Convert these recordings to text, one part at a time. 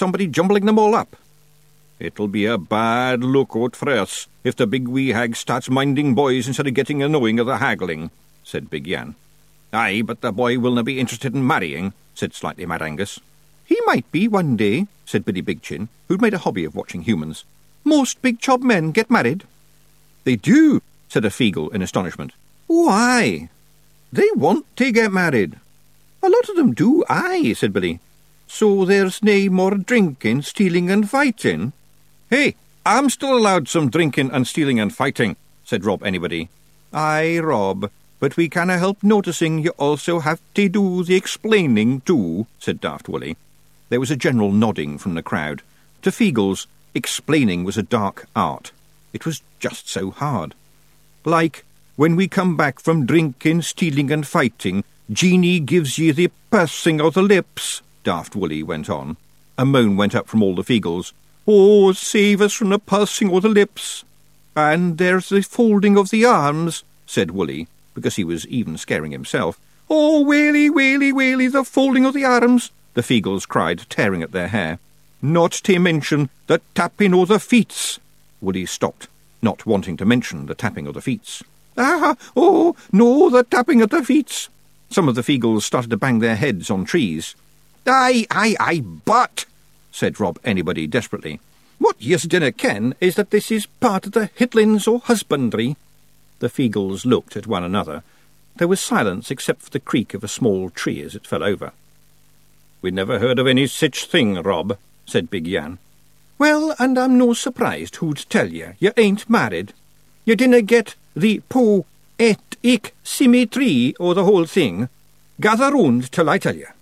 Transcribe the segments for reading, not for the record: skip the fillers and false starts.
somebody jumbling them all up. It'll be a bad lookout for us if the big wee hag starts minding boys instead of getting a knowing of the haggling, said Big Yan. Aye, but the boy willna be interested in marrying, said Slightly Mad Angus. He might be one day, said Billy Big Chin, who'd made a hobby of watching humans. Most big chob men get married. They do, said a Feegle in astonishment. Why? They want to get married. A lot of them do, aye, said Billy. So there's nae more drinking, stealing and fighting? Hey, I'm still allowed some drinking and stealing and fighting, said Rob Anybody. Aye, Rob, but we canna help noticing you also have to do the explaining too, said Daft Woolly. There was a general nodding from the crowd. To Feegles, explaining was a dark art. It was just so hard. Like, when we come back from drinking, stealing and fighting, Jeanie gives ye the pursing of the lips, Daft Woolly went on. A moan went up from all the Feegles. Oh, save us from the pursing of the lips. And there's the folding of the arms, said Woolly, because he was even scaring himself. Oh, whaley, whaley, whaley, the folding of the arms, the Feegles cried, tearing at their hair. Not to mention the tapping o' the feets. Woolly stopped, not wanting to mention the tapping of the feets. Ah, oh, no, the tapping of the feets. Some of the Feegles started to bang their heads on trees. Aye, but, said Rob Anybody desperately. What yous dinna ken is that this is part of the hitlins o' husbandry. The Feegles looked at one another. There was silence except for the creak of a small tree as it fell over. We never heard of any sich thing, Rob, said Big Yan. Well, and I'm no surprised who'd tell you ain't married. You dinna get the po et ik symmetry o' the whole thing. Gather round till I tell you.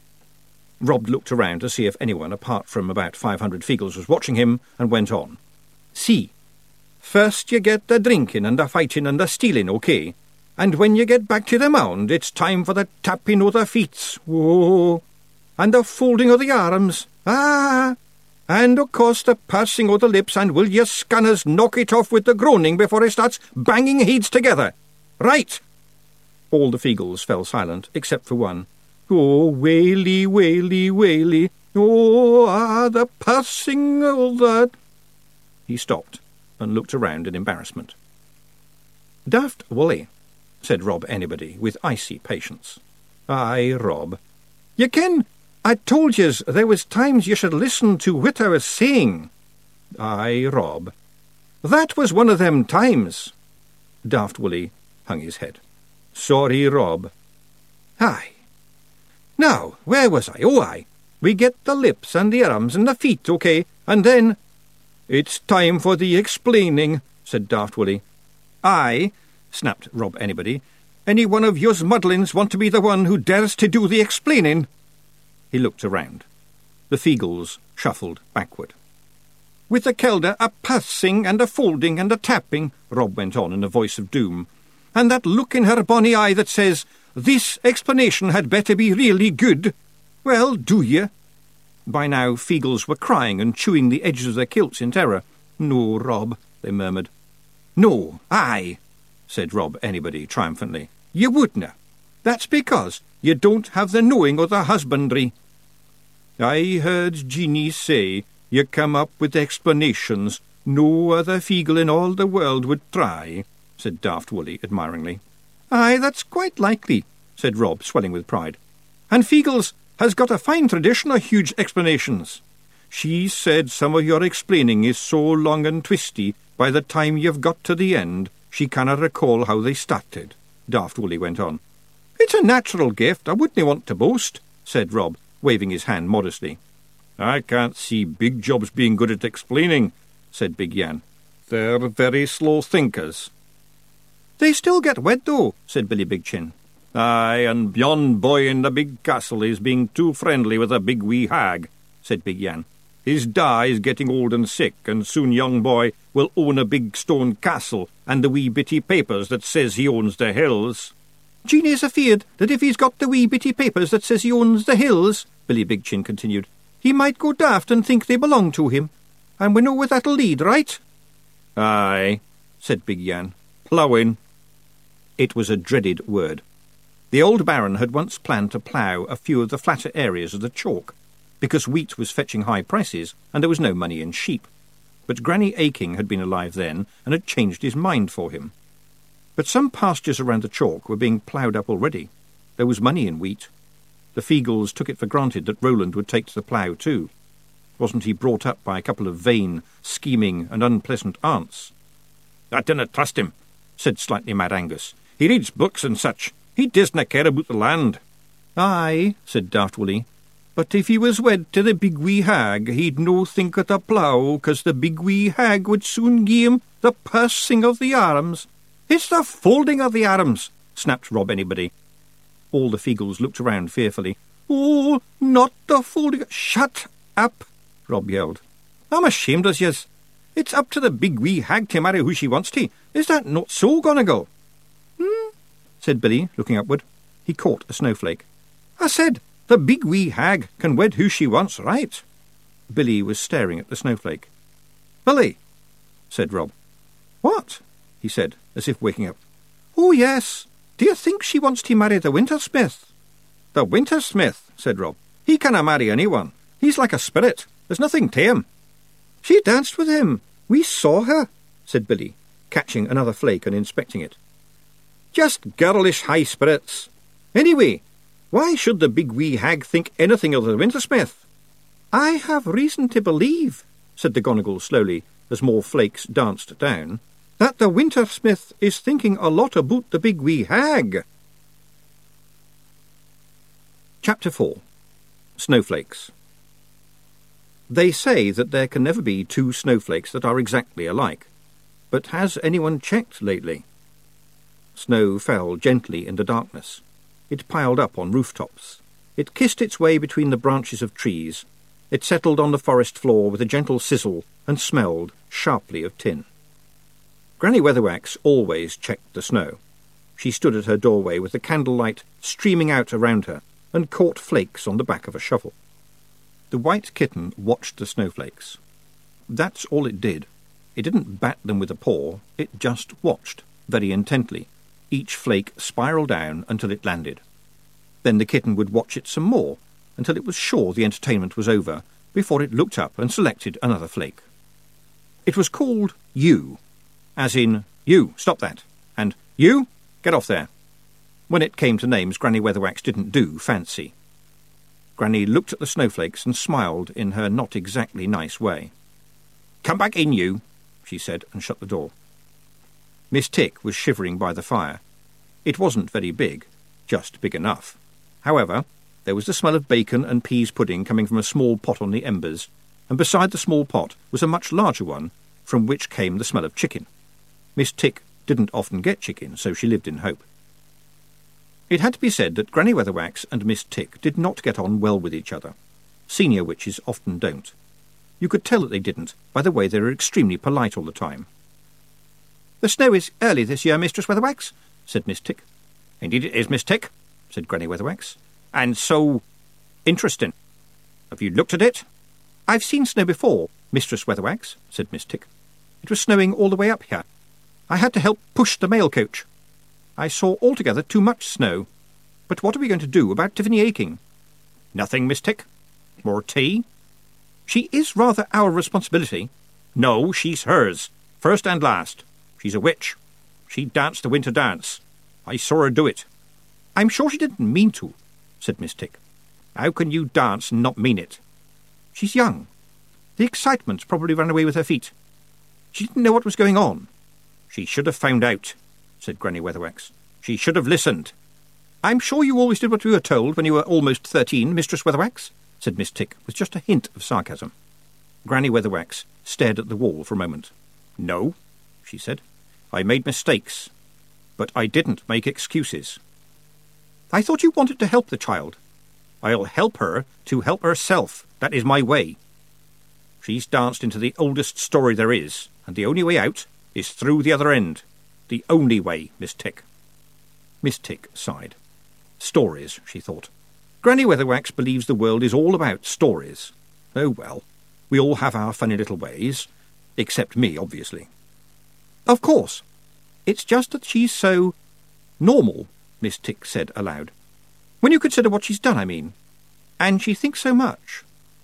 Rob looked around to see if anyone apart from about 500 Feegles was watching him, and went on. See, first you get the drinking and the fighting and the stealing, okay? And when you get back to the mound, it's time for the tapping o' the feets, whoa, and the folding o' the arms, ah, and of course the pursing o' the lips, and will you scanners knock it off with the groaning before it starts banging heads together? Right! All the Feegles fell silent, except for one. Oh, whaley, whaley, whaley, oh, the pursing o' that... He stopped and looked around in embarrassment. Daft Woolly, said Rob Anybody, with icy patience. Aye, Rob. You ken, I told yous there was times you should listen to what I was saying. Aye, Rob. That was one of them times. Daft Woolly hung his head. Sorry, Rob. Aye. Now, where was I? Oh, aye. We get the lips and the arms and the feet, okay, and then... It's time for the explaining, said Daft Woolly. Aye, snapped Rob Anybody. Any one of yours muddlings want to be the one who dares to do the explaining? He looked around. The Feegles shuffled backward. With the kelder a pursing and a folding and a tapping, Rob went on in a voice of doom, and that look in her bonny eye that says, this explanation had better be really good. Well, do ye? By now Feegles were crying and chewing the edges of their kilts in terror. No, Rob, they murmured. No, aye, said Rob Anybody triumphantly. You wouldna. That's because you don't have the knowing o' the husbandry. I heard Jeanie say you come up with explanations no other Feegle in all the world would try, said Daft Woolly admiringly. Aye, that's quite likely, said Rob, swelling with pride. And Feegles has got a fine tradition of huge explanations. She said some of your explaining is so long and twisty, by the time you've got to the end, she cannot recall how they started, Daft Woolly went on. It's a natural gift, I wouldn't want to boast, said Rob, waving his hand modestly. I can't see big jobs being good at explaining, said Big Yan. They're very slow thinkers. They still get wet, though, said Billy Big Chin. Aye, and yon boy in the big castle is being too friendly with a big wee hag, said Big Yan. His da is getting old and sick, and soon young boy will own a big stone castle and the wee bitty papers that says he owns the hills. Jeanie's afeard that if he's got the wee bitty papers that says he owns the hills, Billy Big Chin continued, he might go daft and think they belong to him. And we know where that'll lead, right? Aye, said Big Yan. Ploughing. It was a dreaded word. The old Baron had once planned to plough a few of the flatter areas of the chalk. because wheat was fetching high prices and there was no money in sheep. But Granny Aching had been alive then and had changed his mind for him. But some pastures around the chalk were being ploughed up already. There was money in wheat. The Feagles took it for granted that Roland would take to the plough too. Wasn't he brought up by a couple of vain, scheming and unpleasant aunts? "I dinna trust him," said slightly mad Angus. "He reads books and such. He disna care about the land." "Aye," said Daft Willie, "but if he was wed to the big wee hag, he'd no think of the plough, 'cause the big wee hag would soon gie him the pursing of the arms." "It's the folding of the arms," snapped Rob Anybody. All the Feagles looked around fearfully. "Oh, not the folding—" "Shut up!" Rob yelled. "I'm ashamed of yez. It's up to the big wee hag to marry who she wants to. Is that not so, Gonigal?" Said Billy, looking upward. He caught a snowflake. "I said, the big wee hag can wed who she wants, right?" Billy was staring at the snowflake. "Billy," said Rob. "What?" he said, as if waking up. "Oh, yes. Do you think she wants to marry the Wintersmith?" "The Wintersmith," said Rob. "He canna marry anyone. He's like a spirit. There's nothing to him." "She danced with him. We saw her," said Billy, catching another flake and inspecting it. "Just girlish high spirits. Anyway, why should the big wee hag think anything of the Wintersmith?" "I have reason to believe," said the Gonigal slowly, as more flakes danced down, "that the Wintersmith is thinking a lot about the big wee hag." Chapter 4. Snowflakes. They say that there can never be two snowflakes that are exactly alike. But has anyone checked lately? Snow fell gently in the darkness. It piled up on rooftops. It kissed its way between the branches of trees. It settled on the forest floor with a gentle sizzle and smelled sharply of tin. Granny Weatherwax always checked the snow. She stood at her doorway with the candlelight streaming out around her and caught flakes on the back of a shovel. The white kitten watched the snowflakes. That's all it did. It didn't bat them with a paw, it just watched, very intently. Each flake spiraled down until it landed. Then the kitten would watch it some more, until it was sure the entertainment was over, before it looked up and selected another flake. It was called You, as in, "You, stop that," and "You, get off there." When it came to names, Granny Weatherwax didn't do fancy. Granny looked at the snowflakes and smiled in her not exactly nice way. "Come back in, you," she said, and shut the door. Miss Tick was shivering by the fire. It wasn't very big, just big enough. However, there was the smell of bacon and peas pudding coming from a small pot on the embers, and beside the small pot was a much larger one, from which came the smell of chicken. Miss Tick didn't often get chicken, so she lived in hope. It had to be said that Granny Weatherwax and Miss Tick did not get on well with each other. Senior witches often don't. You could tell that they didn't by the way they were extremely polite all the time. "The snow is early this year, Mistress Weatherwax," said Miss Tick. "Indeed it is, Miss Tick," said Granny Weatherwax. "And so interesting. Have you looked at it?" "I've seen snow before, Mistress Weatherwax," said Miss Tick. "It was snowing all the way up here. I had to help push the mail coach. I saw altogether too much snow. But what are we going to do about Tiffany Aching?" "Nothing, Miss Tick. More tea?" "She is rather our responsibility." "No, she's hers, first and last. She's a witch. She danced the winter dance. I saw her do it." "I'm sure she didn't mean to," said Miss Tick. "How can you dance and not mean it?" "She's young. The excitement probably ran away with her feet. She didn't know what was going on." "She should have found out," said Granny Weatherwax. "She should have listened." "I'm sure you always did what you were told when you were almost 13, Mistress Weatherwax," said Miss Tick, with just a hint of sarcasm. Granny Weatherwax stared at the wall for a moment. "No," she said. "I made mistakes, but I didn't make excuses." "I thought you wanted to help the child." "I'll help her to help herself. That is my way. She's danced into the oldest story there is, and the only way out is through the other end. The only way, Miss Tick." Miss Tick sighed. Stories, she thought. Granny Weatherwax believes the world is all about stories. Oh well, we all have our funny little ways. Except me, obviously. "Of course. It's just that she's so normal," Miss Tick said aloud. "When you consider what she's done, I mean. And she thinks so much.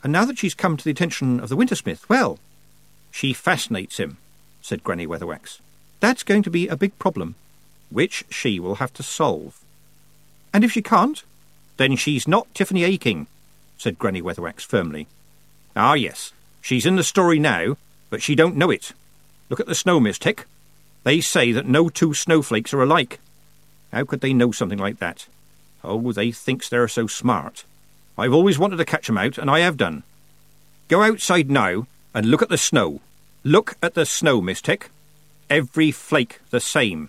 And now that she's come to the attention of the Wintersmith, well, she fascinates him, said Granny Weatherwax. That's going to be a big problem, which she will have to solve. And if she can't, then she's not Tiffany Aching, said Granny Weatherwax firmly. Ah, yes, she's in the story now, but she don't know it. Look at the snow, Miss Tick. They say that no two snowflakes are alike. How could they know something like that? Oh, they thinks they're so smart. I've always wanted to catch 'em out, and I have done. Go outside now and look at the snow. Look at the snow, Miss Tick. Every flake the same.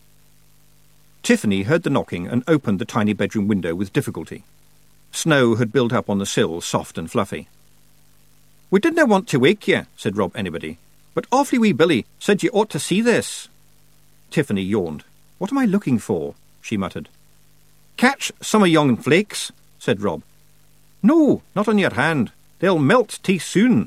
Tiffany heard the knocking and opened the tiny bedroom window with difficulty. Snow had built up on the sill, soft and fluffy. "We didn't want to wake ye," said Rob Anybody, "but Awfully Wee Billy said ye ought to see this." Tiffany yawned. "What am I looking for?" she muttered. "Catch some of young flakes," said Rob. "No, not on your hand. They'll melt too soon."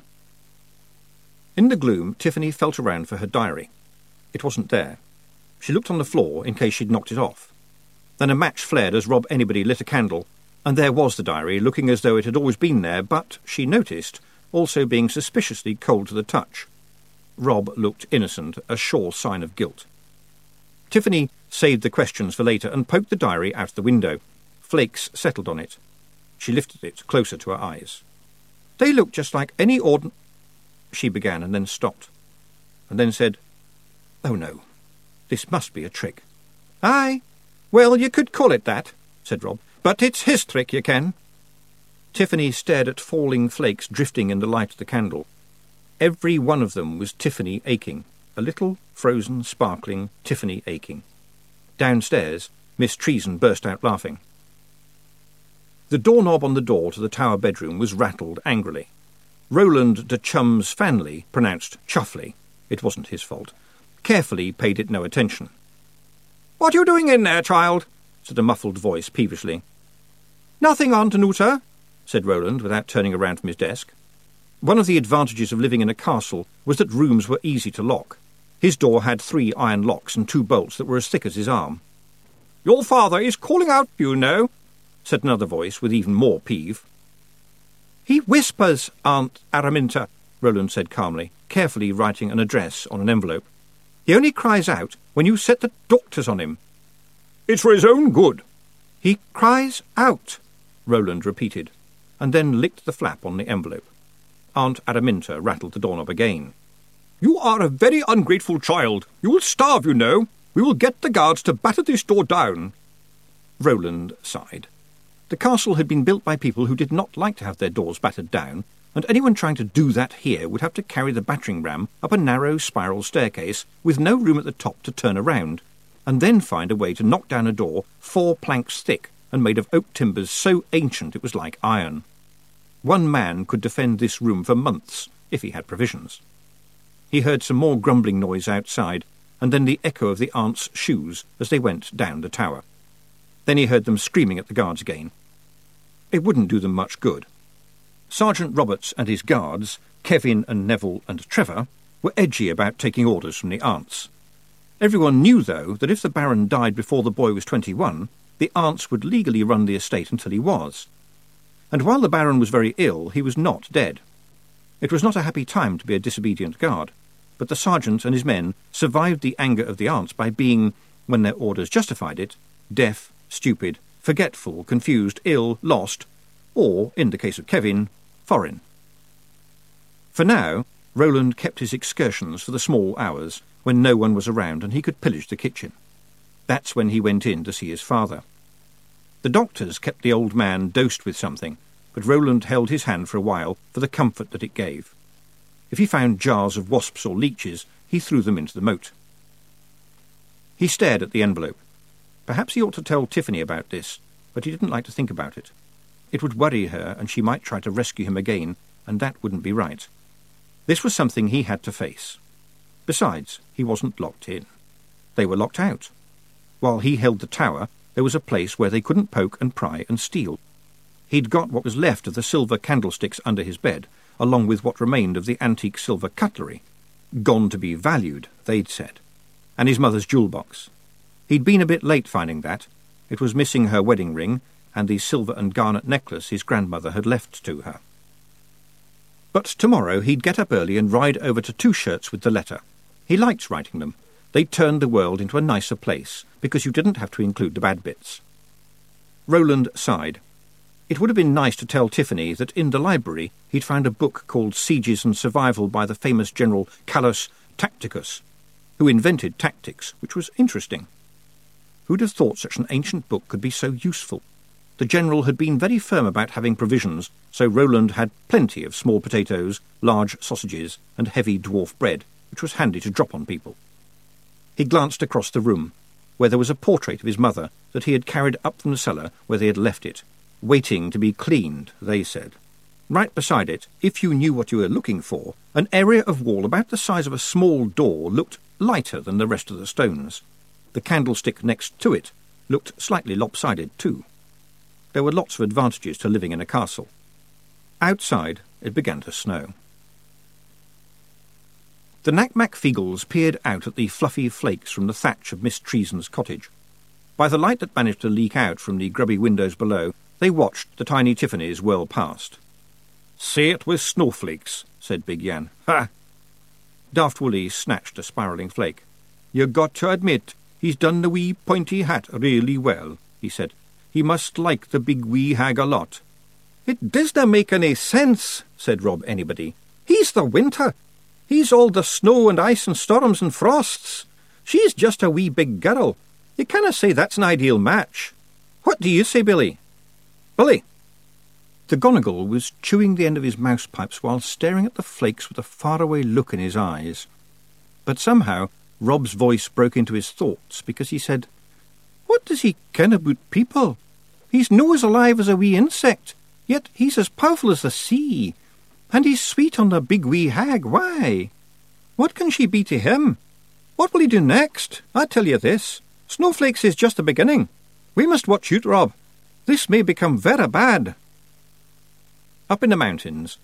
In the gloom, Tiffany felt around for her diary. It wasn't there. She looked on the floor in case she'd knocked it off. Then a match flared as Rob Anybody lit a candle, and there was the diary, looking as though it had always been there, but, she noticed, also being suspiciously cold to the touch. Rob looked innocent, a sure sign of guilt. Tiffany saved the questions for later and poked the diary out the window. Flakes settled on it. She lifted it closer to her eyes. "They look just like any she began and then stopped, and then said, "Oh no, this must be a trick." "Aye, well, you could call it that," said Rob, "but it's his trick, you can." Tiffany stared at falling flakes drifting in the light of the candle. Every one of them was Tiffany Aching, a little, frozen, sparkling Tiffany Aching. Downstairs, Miss Treason burst out laughing. The doorknob on the door to the tower bedroom was rattled angrily. Roland de Chums Fanley, pronounced Chuffley, it wasn't his fault, carefully paid it no attention. "What are you doing in there, child?" said a muffled voice peevishly. "Nothing on, Danuta," said Roland, without turning around from his desk. One of the advantages of living in a castle was that rooms were easy to lock. His door had 3 iron locks and 2 bolts that were as thick as his arm. "Your father is calling out, you know," said another voice with even more peeve. "He whispers, Aunt Araminta," Roland said calmly, carefully writing an address on an envelope. "He only cries out when you set the doctors on him." "It's for his own good." "He cries out," Roland repeated, and then licked the flap on the envelope. Aunt Araminta rattled the doorknob again. "You are a very ungrateful child. You will starve, you know. We will get the guards to batter this door down." Roland sighed. The castle had been built by people who did not like to have their doors battered down, and anyone trying to do that here would have to carry the battering ram up a narrow spiral staircase with no room at the top to turn around, and then find a way to knock down a door 4 planks thick and made of oak timbers so ancient it was like iron. One man could defend this room for months, if he had provisions. He heard some more grumbling noise outside, and then the echo of the aunt's shoes as they went down the tower. Then he heard them screaming at the guards again. It wouldn't do them much good. Sergeant Roberts and his guards, Kevin and Neville and Trevor, were edgy about taking orders from the aunts. Everyone knew, though, that if the Baron died before the boy was 21, the aunts would legally run the estate until he was. And while the Baron was very ill, he was not dead. It was not a happy time to be a disobedient guard, but the sergeant and his men survived the anger of the aunts by being, when their orders justified it, deaf, stupid, forgetful, confused, ill, lost, or, in the case of Kevin, foreign. For now, Roland kept his excursions for the small hours, when no one was around and he could pillage the kitchen. That's when he went in to see his father. The doctors kept the old man dosed with something, but Roland held his hand for a while for the comfort that it gave. If he found jars of wasps or leeches, he threw them into the moat. He stared at the envelope. Perhaps he ought to tell Tiffany about this, but he didn't like to think about it. It would worry her, and she might try to rescue him again, and that wouldn't be right. This was something he had to face. Besides, he wasn't locked in. They were locked out. While he held the tower, there was a place where they couldn't poke and pry and steal. He'd got what was left of the silver candlesticks under his bed, along with what remained of the antique silver cutlery. Gone to be valued, they'd said. And his mother's jewel box. He'd been a bit late finding that. It was missing her wedding ring and the silver and garnet necklace his grandmother had left to her. But tomorrow he'd get up early and ride over to Two Shirts with the letter. He liked writing them. They turned the world into a nicer place, because you didn't have to include the bad bits. Roland sighed. It would have been nice to tell Tiffany that in the library he'd found a book called Sieges and Survival by the famous General Callus Tacticus, who invented tactics, which was interesting. Who'd have thought such an ancient book could be so useful? The general had been very firm about having provisions, so Roland had plenty of small potatoes, large sausages, and heavy dwarf bread, which was handy to drop on people. He glanced across the room, where there was a portrait of his mother that he had carried up from the cellar where they had left it, waiting to be cleaned, they said. Right beside it, if you knew what you were looking for, an area of wall about the size of a small door looked lighter than the rest of the stones. The candlestick next to it looked slightly lopsided too. There were lots of advantages to living in a castle. Outside, it began to snow. The Knack-Mack-Feagles peered out at the fluffy flakes from the thatch of Miss Treason's cottage. By the light that managed to leak out from the grubby windows below, they watched the tiny Tiffany's whirl past. "Say it with snowflakes," said Big Yan. "Ha!" Daft Woolly snatched a spiralling flake. "You got to admit, he's done the wee pointy hat really well," he said. "He must like the big wee hag a lot." "It doesna make any sense," said Rob Anybody. "He's the winter. He's all the snow and ice and storms and frosts. She's just a wee big girl. You canna say that's an ideal match. What do you say, Billy?" "Billy!" The Gonigal was chewing the end of his mouse pipes while staring at the flakes with a faraway look in his eyes. But somehow Rob's voice broke into his thoughts, because he said, "What does he ken about people? He's no as alive as a wee insect, yet he's as powerful as the sea. And he's sweet on the big wee hag, why? What can she be to him? What will he do next? I tell you this, snowflakes is just the beginning. We must watch out, Rob. This may become very bad." Up in the mountains,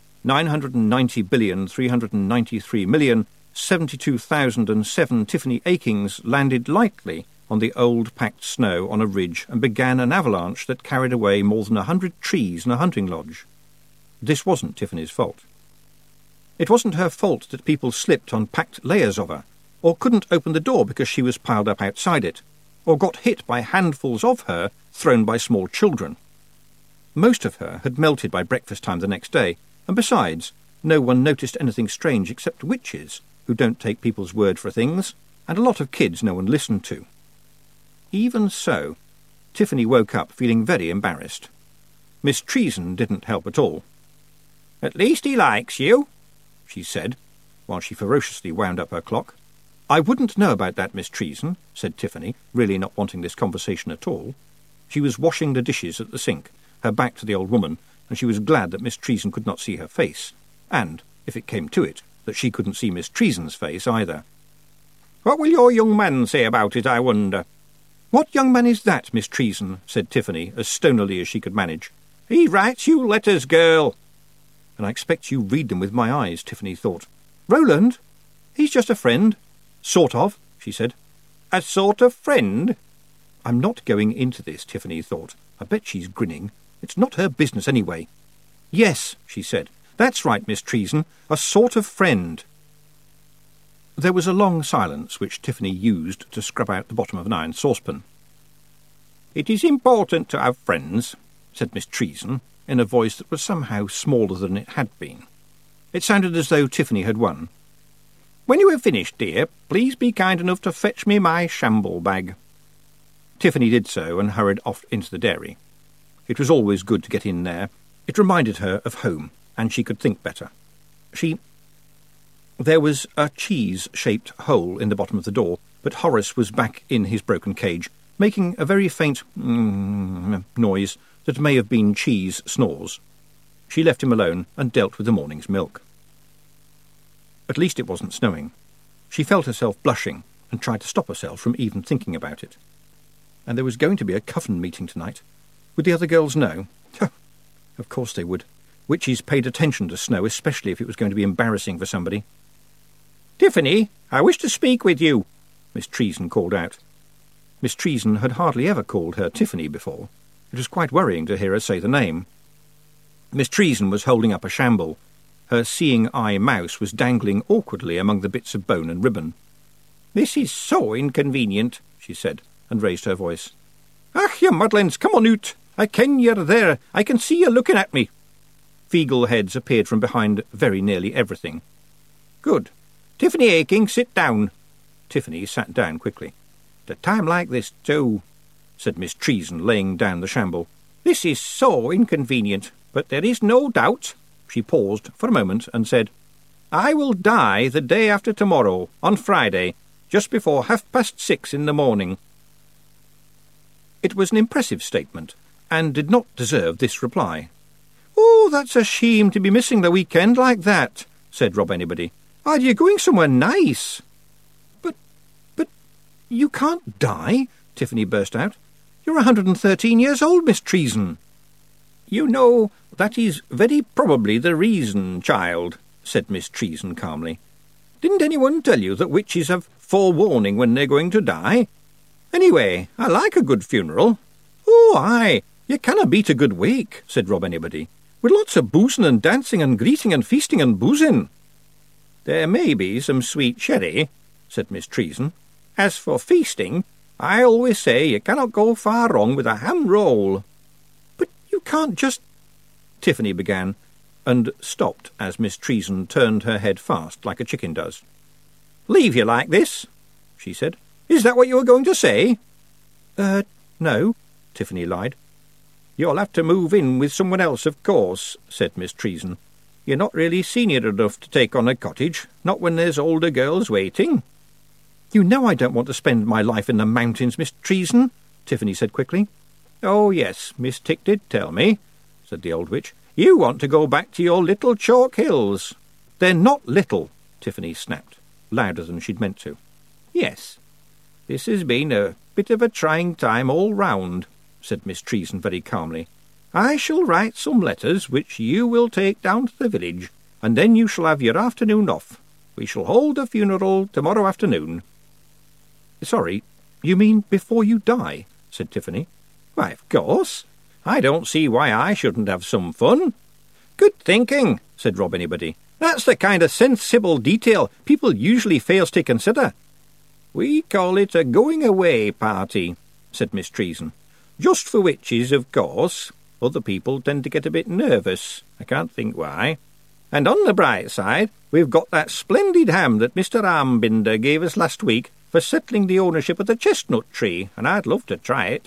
990,393,072,007 Tiffany Akings landed lightly on the old packed snow on a ridge and began an avalanche that carried away more than 100 trees and a hunting lodge. This wasn't Tiffany's fault. It wasn't her fault that people slipped on packed layers of her, or couldn't open the door because she was piled up outside it, or got hit by handfuls of her thrown by small children. Most of her had melted by breakfast time the next day, and besides, no one noticed anything strange except witches, who don't take people's word for things, and a lot of kids no one listened to. Even so, Tiffany woke up feeling very embarrassed. Miss Treason didn't help at all. "At least he likes you," she said, while she ferociously wound up her clock. "I wouldn't know about that, Miss Treason," said Tiffany, really not wanting this conversation at all. She was washing the dishes at the sink, her back to the old woman, and she was glad that Miss Treason could not see her face, and, if it came to it, that she couldn't see Miss Treason's face either. "What will your young man say about it, I wonder?" "What young man is that, Miss Treason?" said Tiffany, as stonily as she could manage. "He writes you letters, girl." "And I expect you read them with my eyes," Tiffany thought. "Roland? He's just a friend." "Sort of," she said. "A sort of friend?" "I'm not going into this," Tiffany thought. "I bet she's grinning. It's not her business anyway." "Yes," she said. "That's right, Miss Treason. A sort of friend." There was a long silence, which Tiffany used to scrub out the bottom of an iron saucepan. "It is important to have friends," said Miss Treason, in a voice that was somehow smaller than it had been. It sounded as though Tiffany had won. "When you have finished, dear, please be kind enough to fetch me my shamble bag." Tiffany did so and hurried off into the dairy. It was always good to get in there. It reminded her of home, and she could think better. There was a cheese-shaped hole in the bottom of the door, but Horace was back in his broken cage, making a very faint noise that may have been cheese snores. She left him alone and dealt with the morning's milk. At least it wasn't snowing. She felt herself blushing and tried to stop herself from even thinking about it. And there was going to be a coven meeting tonight. Would the other girls know? Of course they would. Witches paid attention to snow, especially if it was going to be embarrassing for somebody. "Tiffany, I wish to speak with you," Miss Treason called out. Miss Treason had hardly ever called her Tiffany before. It was quite worrying to hear her say the name. Miss Treason was holding up a shamble, Her seeing-eye mouse was dangling awkwardly among the bits of bone and ribbon. "This is so inconvenient," she said, and raised her voice. "Ach, you muddlings, come on out! I ken you're there. I can see you looking at me." Feegle heads appeared from behind very nearly everything. "Good. Tiffany Aching, sit down." Tiffany sat down quickly. "At a time like this, too," said Miss Treason, laying down the shamble. "This is so inconvenient, but there is no doubt." She paused for a moment and said, "I will die the day after tomorrow, on Friday, just before 6:30 in the morning." It was an impressive statement, and did not deserve this reply. "Oh, that's a shame to be missing the weekend like that," said Rob Anybody. "Are you going somewhere nice?" But you can't die," Tiffany burst out. "You're 113 years old, Miss Treason." "You know, that is very probably the reason, child," said Miss Treason calmly. "Didn't anyone tell you that witches have forewarning when they're going to die? Anyway, I like a good funeral." "Oh, aye, you canna beat a good wake," said Rob Anybody, "with lots of boozing and dancing and greeting and feasting and boozing." "There may be some sweet sherry," said Miss Treason. "As for feasting, I always say you cannot go far wrong with a ham roll." "But you can't just—" Tiffany began, and stopped as Miss Treason turned her head fast like a chicken does. "Leave you like this?" she said. "Is that what you were going to say?" No," Tiffany lied. "You'll have to move in with someone else, of course," said Miss Treason. "You're not really senior enough to take on a cottage, not when there's older girls waiting." "You know I don't want to spend my life in the mountains, Miss Treason," Tiffany said quickly. "Oh, yes, Miss Tick did tell me," said the old witch. "You want to go back to your little chalk hills." "They're not little," Tiffany snapped, louder than she'd meant to. "Yes, this has been a bit of a trying time all round," said Miss Treason very calmly. "I shall write some letters which you will take down to the village, and then you shall have your afternoon off. We shall hold the funeral tomorrow afternoon." "Sorry, you mean before you die?" said Tiffany. "Why, of course. I don't see why I shouldn't have some fun." "Good thinking," said Rob Anybody. "That's the kind of sensible detail people usually fails to consider." "We call it a going-away party," said Miss Treason. "Just for witches, of course. Other people tend to get a bit nervous. I can't think why. And on the bright side, we've got that splendid ham that Mr. Armbinder gave us last week for settling the ownership of the chestnut tree, and I'd love to try it."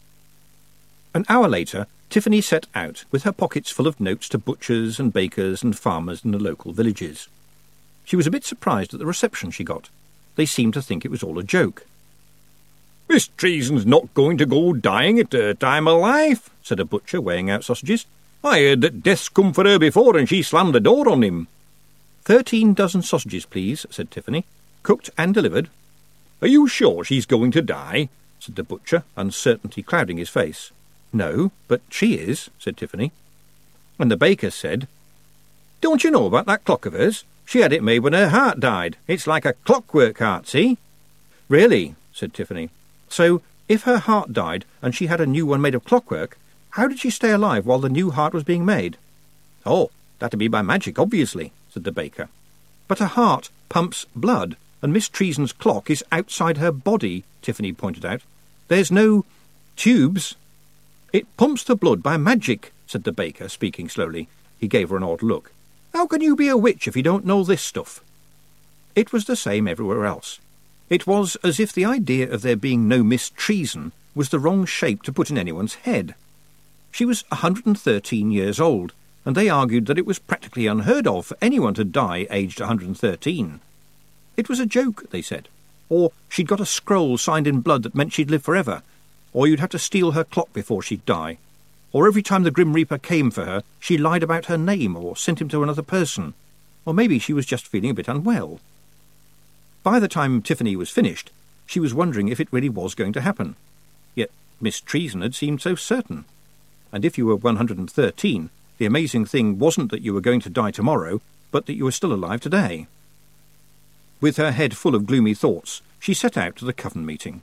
An hour later, Tiffany set out, with her pockets full of notes to butchers and bakers and farmers in the local villages. She was a bit surprised at the reception she got. They seemed to think it was all a joke. "Miss Treason's not going to go dying at her time of life," said a butcher weighing out sausages. "I heard that death's come for her before, and she slammed the door on him." 13 dozen sausages, please," said Tiffany. "Cooked and delivered." "Are you sure she's going to die?" said the butcher, uncertainty clouding his face. "No, but she is," said Tiffany. And the baker said, "Don't you know about that clock of hers? She had it made when her heart died. It's like a clockwork heart, see?" "Really?" said Tiffany. "So, if her heart died and she had a new one made of clockwork, how did she stay alive while the new heart was being made?" "Oh, that'd be by magic, obviously," said the baker. "But a heart pumps blood, and Miss Treason's clock is outside her body," Tiffany pointed out. "There's no tubes." "It pumps the blood by magic," said the baker, speaking slowly. He gave her an odd look. "How can you be a witch if you don't know this stuff?" It was the same everywhere else. It was as if the idea of there being no Miss Treason was the wrong shape to put in anyone's head. She was 113 years old, and they argued that it was practically unheard of for anyone to die aged 113. It was a joke, they said. Or she'd got a scroll signed in blood that meant she'd live forever. Or you'd have to steal her clock before she'd die. Or every time the Grim Reaper came for her, she lied about her name or sent him to another person. Or maybe she was just feeling a bit unwell. By the time Tiffany was finished, she was wondering if it really was going to happen. Yet Miss Treason had seemed so certain. And if you were 113, the amazing thing wasn't that you were going to die tomorrow, but that you were still alive today. With her head full of gloomy thoughts, she set out to the coven meeting.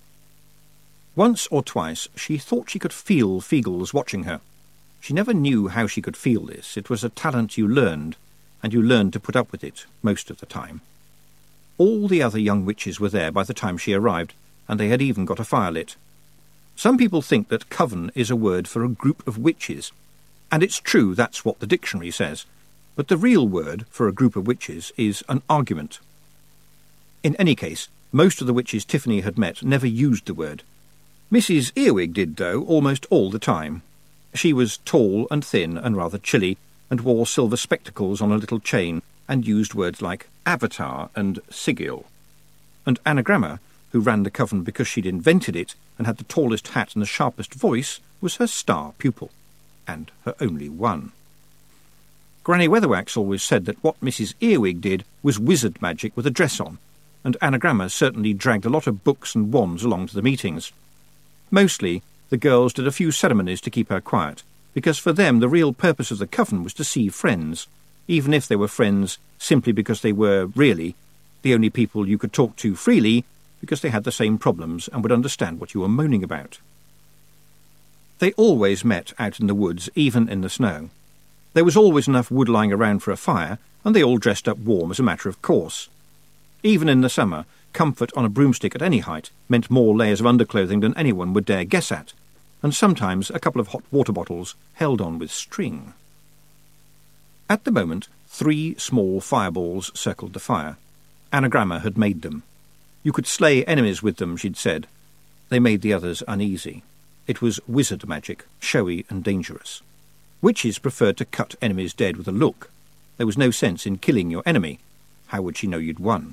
Once or twice she thought she could feel Feagles watching her. She never knew how she could feel this. It was a talent you learned. and you learned to put up with it most of the time. All the other young witches were there by the time she arrived, and they had even got a fire lit. Some people think that coven is a word for a group of witches, and it's true that's what the dictionary says, but the real word for a group of witches is an argument. In any case, most of the witches Tiffany had met never used the word. Mrs. Earwig did, though, almost all the time. She was tall and thin and rather chilly, and wore silver spectacles on a little chain, and used words like avatar and sigil. And Anagramma, who ran the coven because she'd invented it and had the tallest hat and the sharpest voice, was her star pupil, and her only one. Granny Weatherwax always said that what Mrs. Earwig did was wizard magic with a dress on, and Anagramma certainly dragged a lot of books and wands along to the meetings. Mostly, the girls did a few ceremonies to keep her quiet, because for them the real purpose of the coven was to see friends, even if they were friends simply because they were, really, the only people you could talk to freely, because they had the same problems and would understand what you were moaning about. They always met out in the woods, even in the snow. There was always enough wood lying around for a fire, and they all dressed up warm as a matter of course. Even in the summer, comfort on a broomstick at any height meant more layers of underclothing than anyone would dare guess at, and sometimes a couple of hot water bottles held on with string. At the moment, 3 small fireballs circled the fire. Anagramma had made them. You could slay enemies with them, she'd said. They made the others uneasy. It was wizard magic, showy and dangerous. Witches preferred to cut enemies dead with a look. There was no sense in killing your enemy. How would she know you'd won?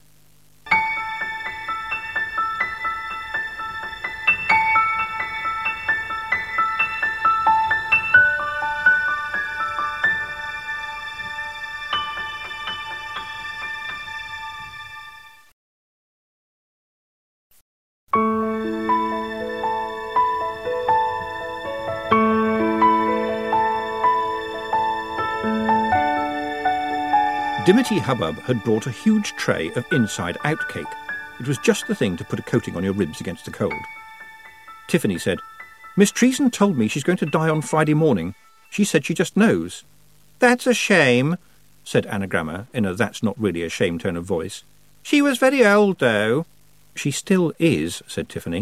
Dimity Hubbub had brought a huge tray of inside-out cake. It was just the thing to put a coating on your ribs against the cold. Tiffany said, "Miss Treason told me she's going to die on Friday morning. She said she just knows." "That's a shame," said Anagramma in a that's-not-really-a-shame tone of voice. "She was very old, though." "She still is," said Tiffany.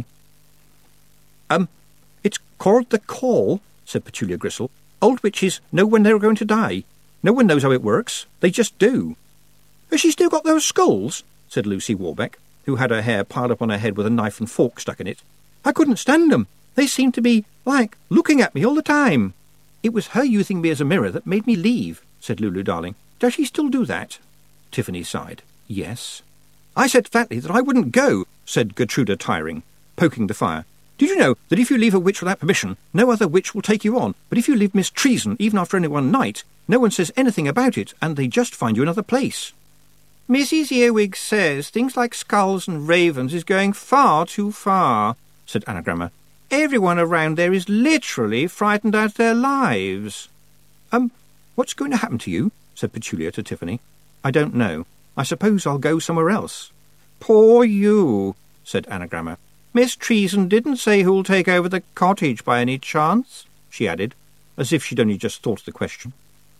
It's called the call," said Petulia Gristle. "Old witches know when they're going to die. No one knows how it works. They just do." "Has she still got those skulls?" said Lucy Warbeck, who had her hair piled up on her head with a knife and fork stuck in it. "I couldn't stand them. They seemed to be, looking at me all the time." "It was her using me as a mirror that made me leave," said Lulu Darling. "Does she still do that?" Tiffany sighed. "Yes." "I said flatly that I wouldn't go," said Gertruda Tiring, poking the fire. "Did you know that if you leave a witch without permission, no other witch will take you on, but if you leave Miss Treason even after only one night, no one says anything about it, and they just find you another place?" "Mrs. Earwig says things like skulls and ravens is going far too far," said Anagramma. "Everyone around there is literally frightened out of their lives." What's going to happen to you?" said Petulia to Tiffany. "I don't know. I suppose I'll go somewhere else." "Poor you," said Anagramma. "Miss Treason didn't say who'll take over the cottage by any chance," she added, as if she'd only just thought of the question.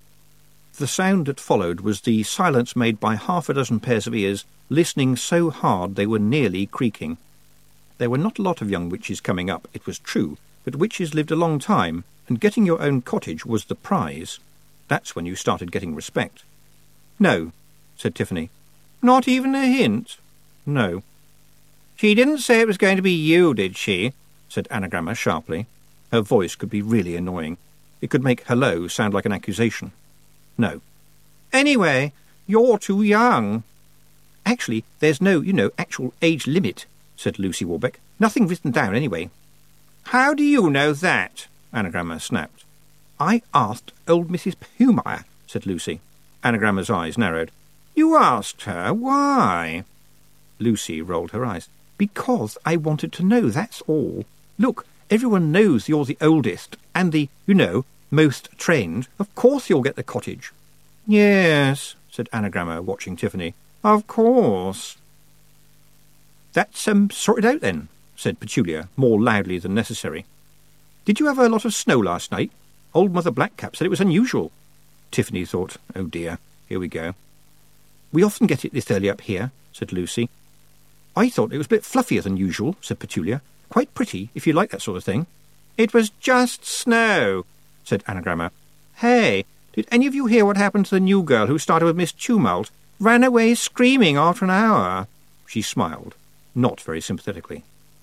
The sound that followed was the silence made by 6 pairs of ears, listening so hard they were nearly creaking. There were not a lot of young witches coming up, it was true, but witches lived a long time, and getting your own cottage was the prize. That's when you started getting respect. "No," said Tiffany. "Not even a hint?" "No." "She didn't say it was going to be you, did she?" said Anagramma sharply. Her voice could be really annoying. It could make hello sound like an accusation. "No." "Anyway, you're too young." "Actually, there's no, actual age limit," said Lucy Warbeck. "Nothing written down, anyway." "How do you know that?" Anagramma snapped. "I asked old Mrs. Pumire," said Lucy. Anagramma's eyes narrowed. "You asked her? Why?" Lucy rolled her eyes. "Because I wanted to know, that's all. Look, everyone knows you're the oldest, and the, most trained. Of course you'll get the cottage." "Yes," said Anagramma, watching Tiffany. "Of course." "That's sorted out, then," said Petulia, more loudly than necessary. "Did you have a lot of snow last night? Old Mother Blackcap said it was unusual." Tiffany thought, "Oh dear, here we go. We often get it this early up here, said Lucy. I thought it was a bit fluffier than usual, said Petulia. Quite pretty, if you like that sort of thing. It was just snow, said Anagramma. Hey, did any of you hear what happened to the new girl who started with Miss Tumult? Ran away screaming after an hour. She smiled, not very sympathetically.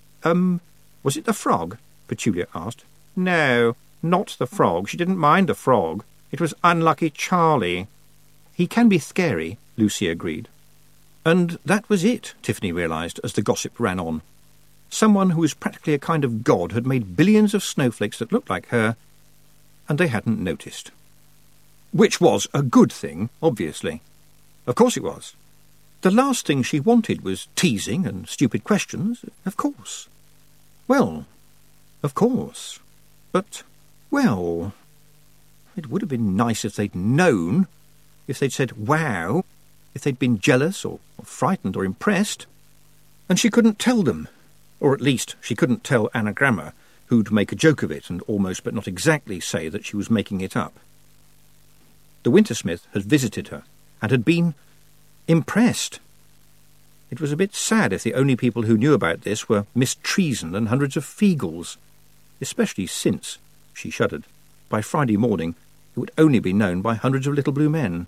Was it the frog? Petulia asked. No, not the frog. She didn't mind the frog. It was Unlucky Charlie. He can be scary, Lucy agreed. And that was it, Tiffany realised as the gossip ran on. Someone who was practically a kind of god had made billions of snowflakes that looked like her, and they hadn't noticed. Which was a good thing, obviously. Of course it was. The last thing she wanted was teasing and stupid questions, of course. Well, of course. But, well, it would have been nice if they'd known, if they'd said, wow, if they'd been jealous or frightened or impressed. And she couldn't tell them, or at least she couldn't tell Anagramma, who'd make a joke of it and almost but not exactly say that she was making it up. The Wintersmith had visited her and had been impressed. It was a bit sad if the only people who knew about this were Miss Treason and hundreds of Feagles, especially since, she shuddered, by Friday morning it would only be known by hundreds of little blue men.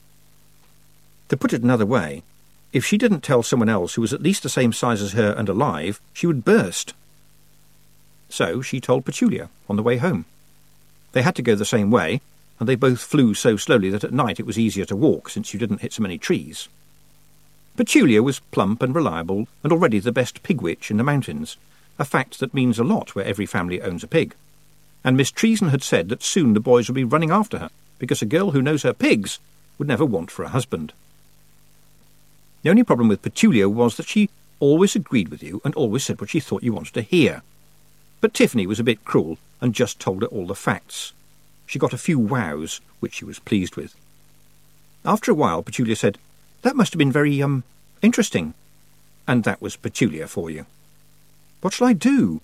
To put it another way, if she didn't tell someone else who was at least the same size as her and alive, she would burst. So she told Petulia on the way home. They had to go the same way, and they both flew so slowly that at night it was easier to walk since you didn't hit so many trees. Petulia was plump and reliable and already the best pig witch in the mountains, a fact that means a lot where every family owns a pig. And Miss Treason had said that soon the boys would be running after her, because a girl who knows her pigs would never want for a husband. The only problem with Petulia was that she always agreed with you and always said what she thought you wanted to hear. But Tiffany was a bit cruel and just told her all the facts. She got a few wows, which she was pleased with. After a while, Petulia said, "That must have been very, interesting." And that was Petulia for you. "What shall I do?"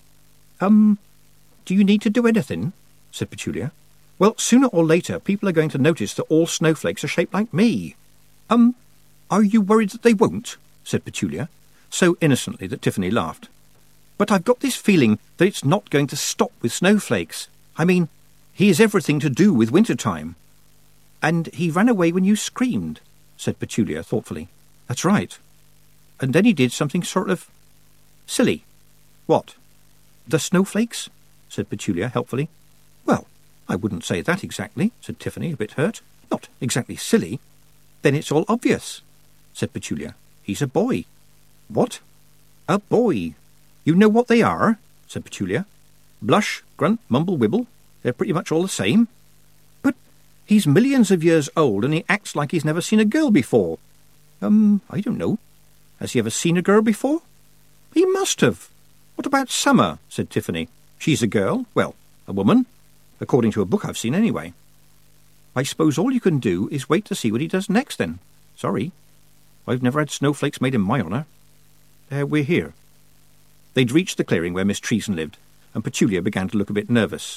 Do you need to do anything?" said Petulia. "Well, sooner or later, people are going to notice that all snowflakes are shaped like me." Are you worried that they won't?" said Petulia, so innocently that Tiffany laughed. "But I've got this feeling that it's not going to stop with snowflakes. I mean, he is everything to do with winter time." "And he ran away when you screamed," said Petulia thoughtfully. "That's right. And then he did something sort of silly." "What?" "The snowflakes," said Petulia helpfully. "Well, I wouldn't say that exactly," said Tiffany, a bit hurt. "Not exactly silly." "Then it's all obvious," said Petulia. "He's a boy." "What?" "A boy. You know what they are?" said Petulia. "Blush, grunt, mumble, wibble. They're pretty much all the same." "But he's millions of years old and he acts like he's never seen a girl before." I don't know. Has he ever seen a girl before?" "He must have." "What about Summer?" said Tiffany. "She's a girl. Well, a woman. According to a book I've seen anyway." "I suppose all you can do is wait to see what he does next then. Sorry. I've never had snowflakes made in my honour. We're here." They'd reached the clearing where Miss Treason lived, and Petulia began to look a bit nervous.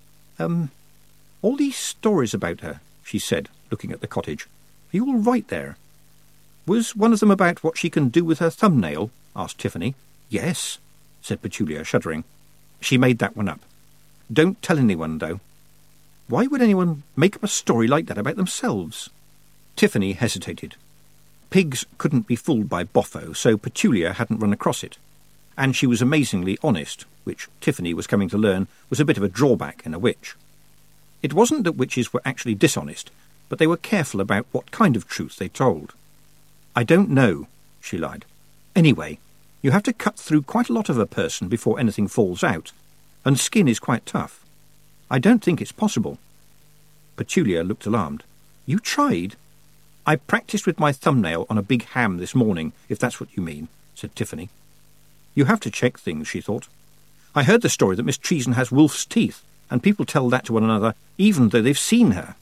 All these stories about her," she said, looking at the cottage. "Are you all right there?" "Was one of them about what she can do with her thumbnail?" asked Tiffany. "Yes," said Petulia, shuddering. "She made that one up. Don't tell anyone, though." "Why would anyone make up a story like that about themselves?" Tiffany hesitated. Pigs couldn't be fooled by Boffo, so Petulia hadn't run across it. And she was amazingly honest, which Tiffany was coming to learn was a bit of a drawback in a witch. It wasn't that witches were actually dishonest, but they were careful about what kind of truth they told. "I don't know," she lied. "Anyway, you have to cut through quite a lot of a person before anything falls out, and skin is quite tough. I don't think it's possible." Petulia looked alarmed. "You tried?" "I practised with my thumbnail on a big ham this morning, if that's what you mean," said Tiffany. You have to check things, she thought. "I heard the story that Miss Treason has wolf's teeth, and people tell that to one another, even though they've seen her."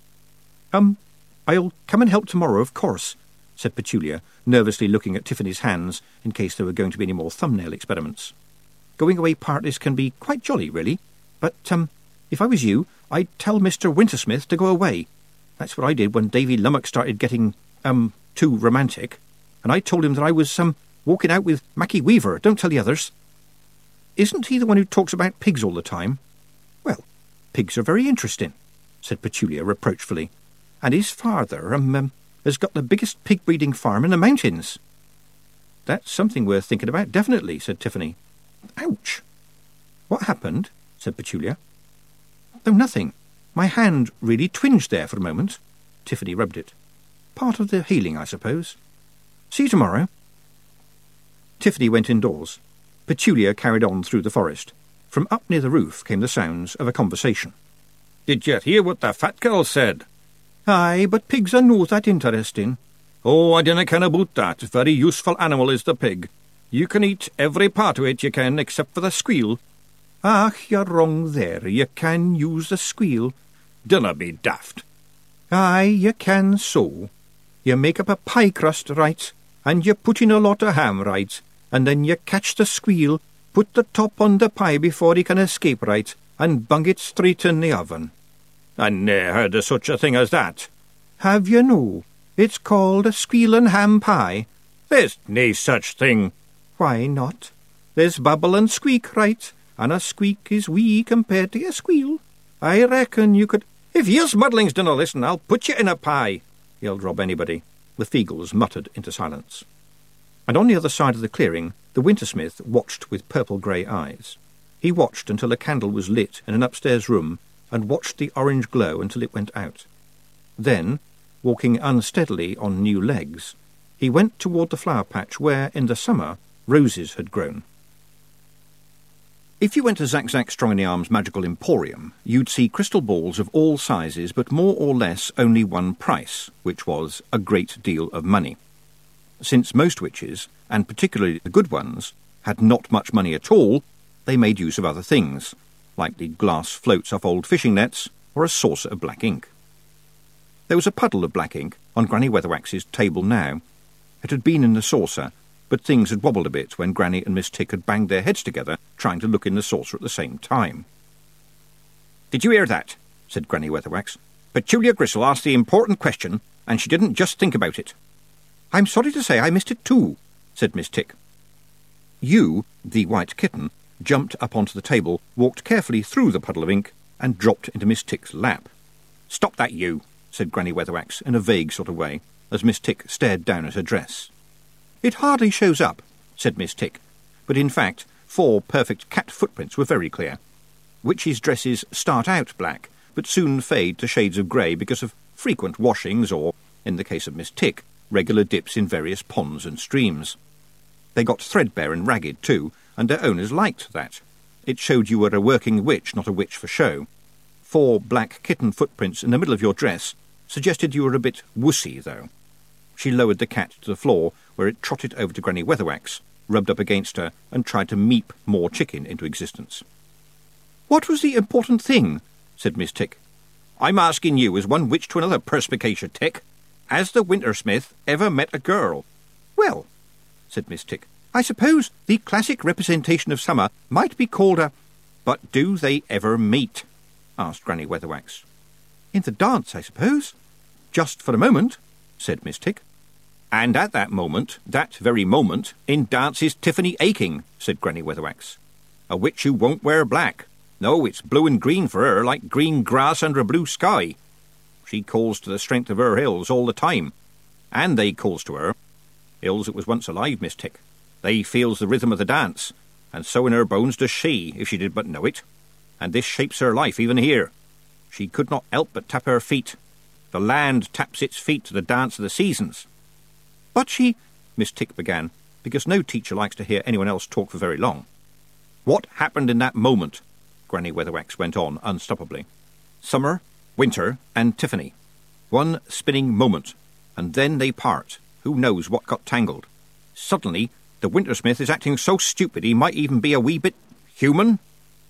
I'll come and help tomorrow, of course," said Petulia, nervously looking at Tiffany's hands in case there were going to be any more thumbnail experiments. "Going away parties can be quite jolly, really, but, if I was you, I'd tell Mr. Wintersmith to go away. That's what I did when Davy Lummock started getting, too romantic. And I told him that I was, walking out with Mackie Weaver. Don't tell the others. Isn't he the one who talks about pigs all the time? Well, pigs are very interesting, said Petulia reproachfully. And his father, has got the biggest pig-breeding farm in the mountains. That's something worth thinking about, definitely, said Tiffany. Ouch! What happened? Said Petulia. Oh, nothing. My hand really twinged there for a moment. Tiffany rubbed it. Part of the healing, I suppose. See you tomorrow. Tiffany went indoors. Petulia carried on through the forest. From up near the roof came the sounds of a conversation. Did you hear what the fat girl said? Aye, but pigs are no that interesting. Oh, I dinna ken about that. Very useful animal is the pig. You can eat every part of it you can, except for the squeal. Ach, you're wrong there. You can use the squeal. Dinna be daft. Aye, you can so. You make up a pie crust right, and you put in a lot of ham right, and then you catch the squeal, put the top on the pie before he can escape right, and bung it straight in the oven. I ne'er heard of such a thing as that. Have you no? It's called a squeal and ham pie. There's nae such thing. Why not? There's bubble and squeak, right, and a squeak is wee compared to a squeal. I reckon you could... If yous muddlings dinna listen, I'll put you in a pie, yelled Rob Anybody. The Feagles muttered into silence. And on the other side of the clearing, the Wintersmith watched with purple-grey eyes. He watched until a candle was lit in an upstairs room, and watched the orange glow until it went out. Then, walking unsteadily on new legs, he went toward the flower patch where, in the summer, roses had grown. If you went to Zack Zack Strong-in-the-Arm's Magical Emporium, you'd see crystal balls of all sizes, but more or less only one price, which was a great deal of money. Since most witches, and particularly the good ones, had not much money at all, they made use of other things, like the glass floats off old fishing nets, or a saucer of black ink. There was a puddle of black ink on Granny Weatherwax's table now. It had been in the saucer, but things had wobbled a bit when Granny and Miss Tick had banged their heads together, trying to look in the saucer at the same time. "Did you hear that?" said Granny Weatherwax. "Petulia Gristle asked the important question, and she didn't just think about it." "I'm sorry to say I missed it too," said Miss Tick. You, the white kitten, jumped up onto the table, walked carefully through the puddle of ink, and dropped into Miss Tick's lap. "Stop that, you," said Granny Weatherwax in a vague sort of way, as Miss Tick stared down at her dress. "It hardly shows up," said Miss Tick, but in fact 4 perfect cat footprints were very clear. Witches' dresses start out black, but soon fade to shades of grey because of frequent washings or, in the case of Miss Tick, regular dips in various ponds and streams. They got threadbare and ragged too, and their owners liked that. It showed you were a working witch, not a witch for show. 4 black kitten footprints in the middle of your dress suggested you were a bit wussy, though. She lowered the cat to the floor, where it trotted over to Granny Weatherwax, rubbed up against her, and tried to meep more chicken into existence. "What was the important thing?" said Miss Tick. "I'm asking you as one witch to another, Perspicacia Tick. Has the Wintersmith ever met a girl?" "Well," said Miss Tick, "I suppose the classic representation of summer might be called a—" "But do they ever meet?" asked Granny Weatherwax. "In the dance, I suppose. Just for a moment," said Miss Tick. "And at that moment, that very moment, in dances Tiffany Aching," said Granny Weatherwax. "A witch who won't wear black. No, it's blue and green for her, like green grass under a blue sky. She calls to the strength of her hills all the time. And they calls to her. Hills that was once alive, Miss Tick. They feels the rhythm of the dance, and so in her bones does she, if she did but know it. And this shapes her life even here. She could not help but tap her feet. The land taps its feet to the dance of the seasons." "But she—" Miss Tick began, because no teacher likes to hear anyone else talk for very long. "What happened in that moment?" Granny Weatherwax went on unstoppably. "Summer, winter, and Tiffany. One spinning moment, and then they part. Who knows what got tangled? Suddenly, the Wintersmith is acting so stupid he might even be a wee bit human."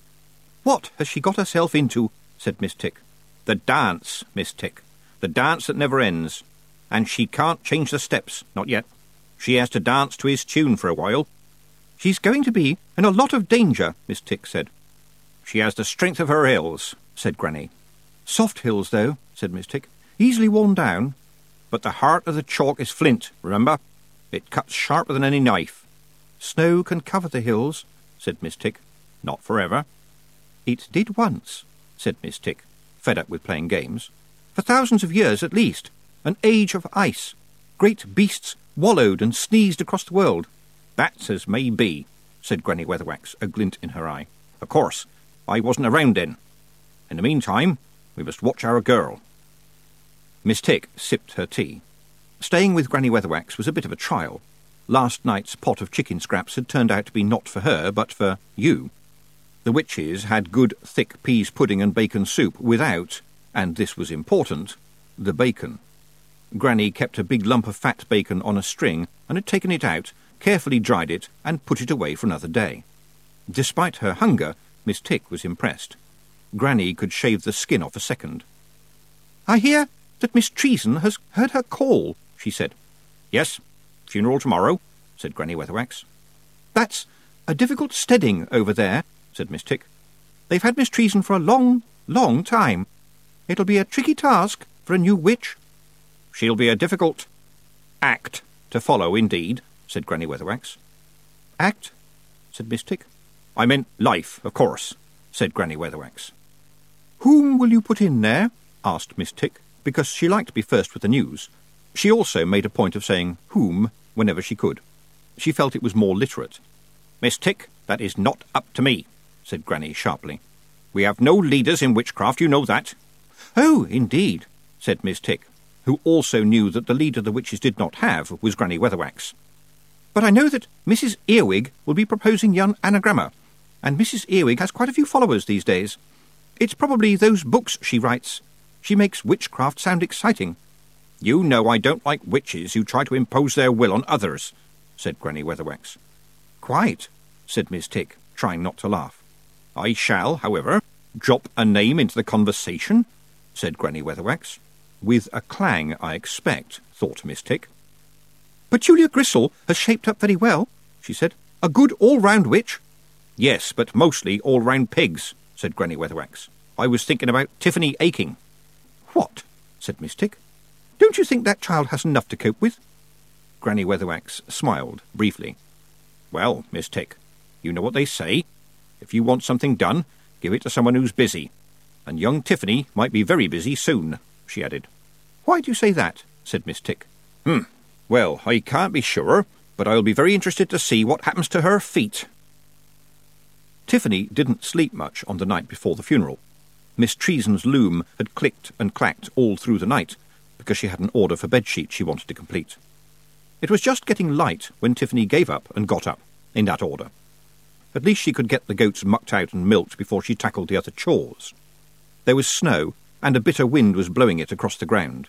"What has she got herself into?" said Miss Tick. "The dance, Miss Tick. The dance that never ends. And she can't change the steps, not yet. She has to dance to his tune for a while." "She's going to be in a lot of danger," Miss Tick said. "She has the strength of her hills," said Granny. "Soft hills, though," said Miss Tick. easily worn down, but the heart of the chalk is flint, remember? It cuts sharper than any knife. Snow can cover the hills, said Miss Tick. Not forever. It did once, said Miss Tick, fed up with playing games. For thousands of years at least. An age of ice. Great beasts wallowed and sneezed across the world. That's as may be, said Granny Weatherwax, a glint in her eye. Of course, I wasn't around then. In the meantime, we must watch our girl. Miss Tick sipped her tea. Staying with Granny Weatherwax was a bit of a trial. Last night's pot of chicken scraps had turned out to be not for her, but for you. The witches had good, thick peas pudding and bacon soup without, and this was important, the bacon. Granny kept a big lump of fat bacon on a string and had taken it out, carefully dried it, and put it away for another day. Despite her hunger, Miss Tick was impressed. Granny could shave the skin off a second. I hear that Miss Treason has heard her call, she said. Yes, funeral tomorrow, said Granny Weatherwax. That's a difficult steading over there, said Miss Tick. They've had Miss Treason for a long, long time. It'll be a tricky task for a new witch. She'll be a difficult act to follow, indeed, said Granny Weatherwax. Act? said Miss Tick. I meant life, of course, said Granny Weatherwax. Whom will you put in there? asked Miss Tick, because she liked to be first with the news. She also made a point of saying whom whenever she could. She felt it was more literate. Miss Tick, that is not up to me, said Granny sharply. We have no leaders in witchcraft, you know that. Oh, indeed, said Miss Tick, who also knew that the leader the witches did not have was Granny Weatherwax. But I know that Mrs. Earwig will be proposing young Anagramma, and Mrs. Earwig has quite a few followers these days. It's probably those books she writes. She makes witchcraft sound exciting. You know I don't like witches who try to impose their will on others, said Granny Weatherwax. Quite, said Miss Tick, trying not to laugh. I shall, however, drop a name into the conversation, said Granny Weatherwax. With a clang, I expect, thought Miss Tick. Petulia Gristle has shaped up very well, she said. A good all-round witch. Yes, but mostly all-round pigs, said Granny Weatherwax. I was thinking about Tiffany Aching. What? said Miss Tick. Don't you think that child has enough to cope with? Granny Weatherwax smiled briefly. Well, Miss Tick, you know what they say. If you want something done, give it to someone who's busy. And young Tiffany might be very busy soon, she added. Why do you say that? said Miss Tick. Well, I can't be sure, but I'll be very interested to see what happens to her feet. Tiffany didn't sleep much on the night before the funeral. Miss Treason's loom had clicked and clacked all through the night, because she had an order for bedsheets she wanted to complete. It was just getting light when Tiffany gave up and got up, in that order. At least she could get the goats mucked out and milked before she tackled the other chores. There was snow, and a bitter wind was blowing it across the ground.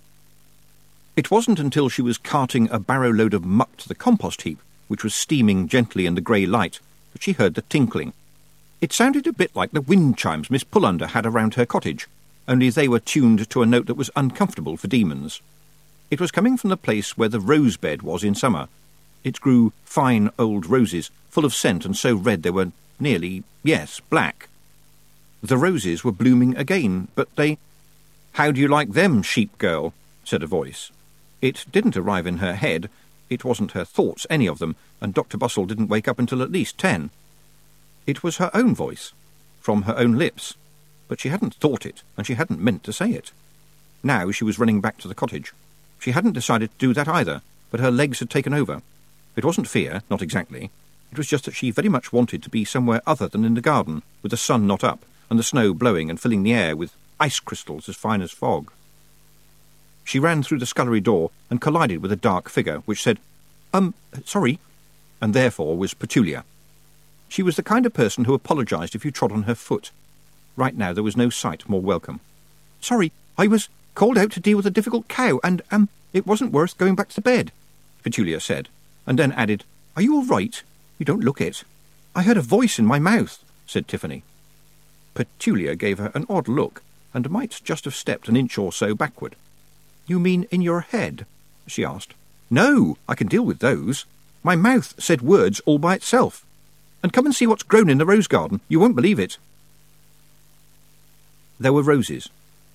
It wasn't until she was carting a barrow-load of muck to the compost heap, which was steaming gently in the grey light, that she heard the tinkling. It sounded a bit like the wind chimes Miss Pullander had around her cottage, only they were tuned to a note that was uncomfortable for demons. It was coming from the place where the rose bed was in summer. It grew fine old roses, full of scent and so red they were nearly, yes, black. The roses were blooming again, but they... "How do you like them, sheep girl?" said a voice. It didn't arrive in her head. It wasn't her thoughts, any of them, and Dr. Bustle didn't wake up until at least 10. It was her own voice, from her own lips, but she hadn't thought it, and she hadn't meant to say it. Now she was running back to the cottage. She hadn't decided to do that either, but her legs had taken over. It wasn't fear, not exactly. It was just that she very much wanted to be somewhere other than in the garden, with the sun not up, and the snow blowing and filling the air with ice crystals as fine as fog. She ran through the scullery door and collided with a dark figure, which said, sorry, and therefore was Petulia. She was the kind of person who apologised if you trod on her foot. Right now there was no sight more welcome. "Sorry, I was called out to deal with a difficult cow, and, it wasn't worth going back to bed," Petulia said, and then added, "Are you all right? You don't look it." "I heard a voice in my mouth," said Tiffany. Petulia gave her an odd look, and might just have stepped an inch or so backward. "You mean in your head?" she asked. "No, I can deal with those. My mouth said words all by itself. And come and see what's grown in the rose garden. You won't believe it." There were roses.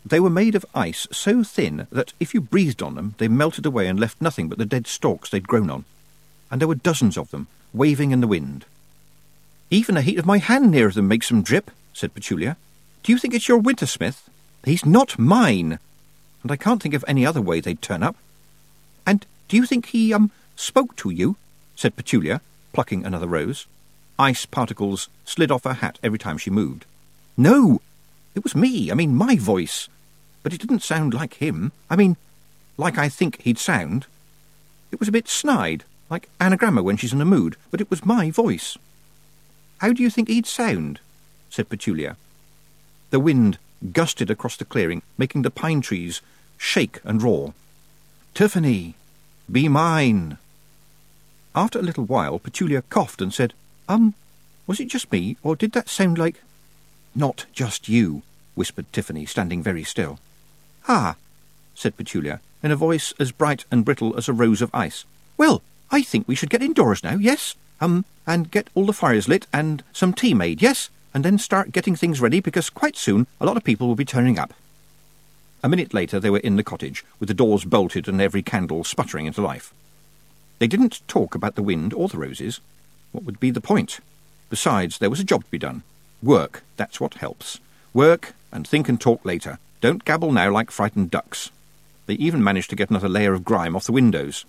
They were made of ice so thin that if you breathed on them, they melted away and left nothing but the dead stalks they'd grown on. And there were dozens of them, waving in the wind. "Even the heat of my hand near them makes them drip," said Petulia. "Do you think it's your Wintersmith? He's not mine, and I can't think of any other way they'd turn up." "And do you think he, spoke to you?" said Petulia, plucking another rose. Ice particles slid off her hat every time she moved. "No, it was me, my voice. But it didn't sound like him. Like I think he'd sound. It was a bit snide, like Anagramma when she's in a mood, but it was my voice." "How do you think he'd sound?" said Petulia. The wind gusted across the clearing, making the pine trees shake and roar. "Tiffany, be mine." After a little while, Petulia coughed and said, Was it just me, or did that sound like—" "Not just you," whispered Tiffany, standing very still. "Ah," said Petulia, in a voice as bright and brittle as a rose of ice. "Well, I think we should get indoors now, yes? And get all the fires lit and some tea made, yes? And then start getting things ready, because quite soon a lot of people will be turning up." A minute later they were in the cottage, with the doors bolted and every candle sputtering into life. They didn't talk about the wind or the roses. What would be the point? Besides, there was a job to be done. Work, that's what helps. Work, and think and talk later. Don't gabble now like frightened ducks. They even managed to get another layer of grime off the windows.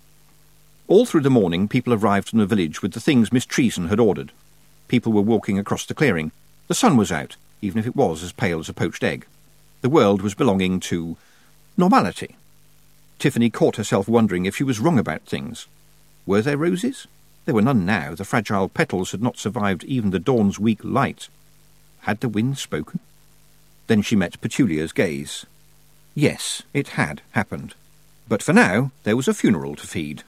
All through the morning people arrived from the village with the things Miss Treason had ordered. People were walking across the clearing. The sun was out, even if it was as pale as a poached egg. The world was belonging to normality. Tiffany caught herself wondering if she was wrong about things. Were there roses? There were none now. The fragile petals had not survived even the dawn's weak light. Had the wind spoken? Then she met Petulia's gaze. Yes, it had happened. But for now, there was a funeral to feed.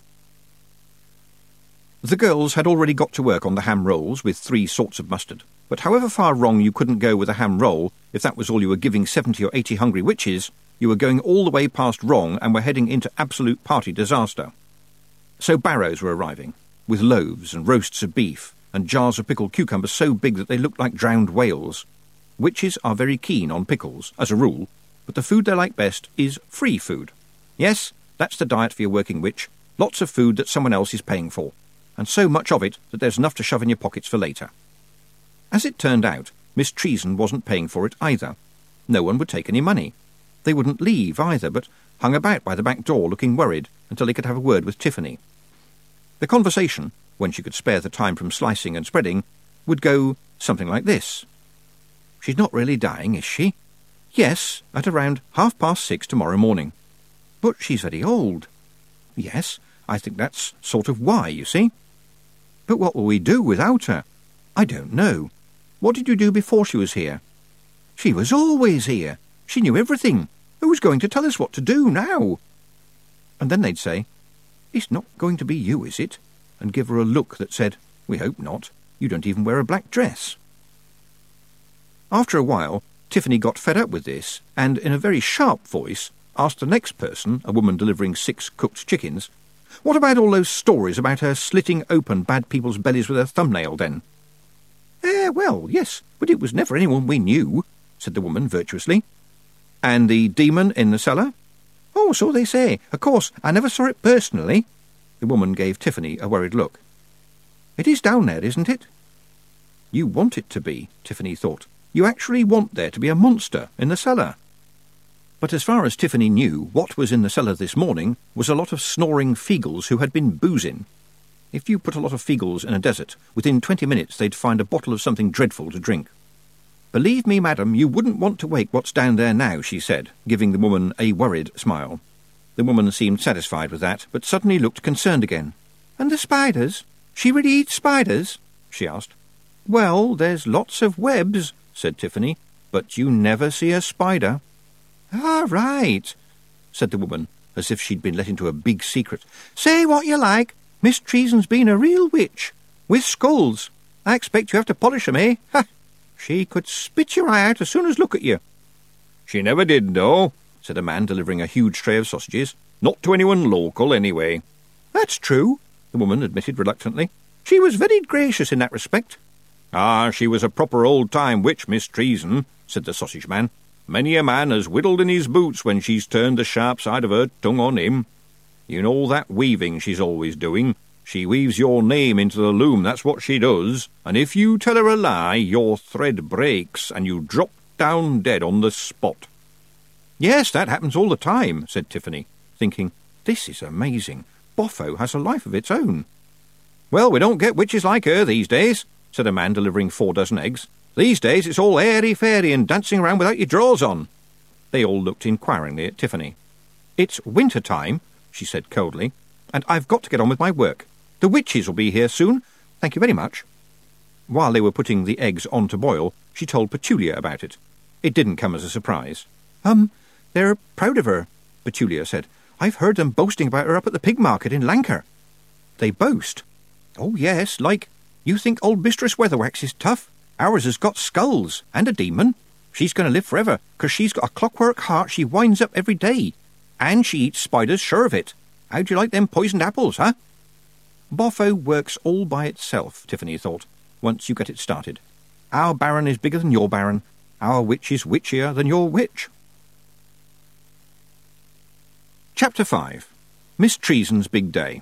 The girls had already got to work on the ham rolls with 3 sorts of mustard. But however far wrong you couldn't go with a ham roll, if that was all you were giving 70 or 80 hungry witches, you were going all the way past wrong and were heading into absolute party disaster. So barrows were arriving, with loaves and roasts of beef, and jars of pickled cucumbers so big that they looked like drowned whales. Witches are very keen on pickles, as a rule, but the food they like best is free food. Yes, that's the diet for your working witch. Lots of food that someone else is paying for, and so much of it that there's enough to shove in your pockets for later. As it turned out, Miss Treason wasn't paying for it either. No one would take any money. They wouldn't leave either, but hung about by the back door looking worried until they could have a word with Tiffany. The conversation, when she could spare the time from slicing and spreading, would go something like this. "She's not really dying, is she?" "Yes, at around 6:30 tomorrow morning." "But she's very old." "Yes, I think that's sort of why, you see." "But what will we do without her?" "I don't know. What did you do before she was here?" "She was always here. She knew everything. Who's going to tell us what to do now?" And then they'd say, "It's not going to be you, is it?" and give her a look that said, "We hope not. You don't even wear a black dress." After a while, Tiffany got fed up with this, and in a very sharp voice asked the next person, a woman delivering 6 cooked chickens, what about all those stories about her slitting open bad people's bellies with her thumbnail, then? Well, yes, but it was never anyone we knew," said the woman virtuously. "And the demon in the cellar?" "Oh, so they say. Of course, I never saw it personally." The woman gave Tiffany a worried look. "It is down there, isn't it?" You want it to be, Tiffany thought. You actually want there to be a monster in the cellar. But as far as Tiffany knew, what was in the cellar this morning was a lot of snoring Feagles who had been boozing. If you put a lot of Feagles in a desert, within 20 minutes they'd find a bottle of something dreadful to drink. "Believe me, madam, you wouldn't want to wake what's down there now," she said, giving the woman a worried smile. The woman seemed satisfied with that, but suddenly looked concerned again. "And the spiders? She really eats spiders?" she asked. "Well, there's lots of webs," said Tiffany, "but you never see a spider." "Ah, right," said the woman, as if she'd been let into a big secret. "Say what you like, Miss Treason's been a real witch, with skulls. I expect you have to polish 'em, eh? Ha! She could spit your eye out as soon as look at you." "She never did, though," said a man delivering a huge tray of sausages. "Not to anyone local, anyway." "That's true," the woman admitted reluctantly. "She was very gracious in that respect." "Ah, she was a proper old-time witch, Miss Treason," said the sausage man. Many a man has whittled in his boots when she's turned the sharp side of her tongue on him. You know that weaving she's always doing? She weaves your name into the loom, that's what she does, and if you tell her a lie, your thread breaks, and you drop down dead on the spot." "Yes, that happens all the time," said Tiffany, thinking, "This is amazing. Boffo has a life of its own." "Well, we don't get witches like her these days," said a man delivering 4 dozen eggs. "These days it's all airy-fairy and dancing around without your drawers on." They all looked inquiringly at Tiffany. "It's winter time," she said coldly, "and I've got to get on with my work. The witches will be here soon. Thank you very much." While they were putting the eggs on to boil, she told Petulia about it. It didn't come as a surprise. They're proud of her," Petulia said. "I've heard them boasting about her up at the pig market in Lancre." "They boast?" "Oh, yes, like, you think old Mistress Weatherwax is tough? Ours has got skulls, and a demon. She's going to live forever, 'cause she's got a clockwork heart she winds up every day. And she eats spiders, sure of it. How'd you like them poisoned apples, huh?" Boffo works all by itself, Tiffany thought, once you get it started. Our baron is bigger than your baron. Our witch is witchier than your witch. Chapter 5. Miss Treason's Big Day.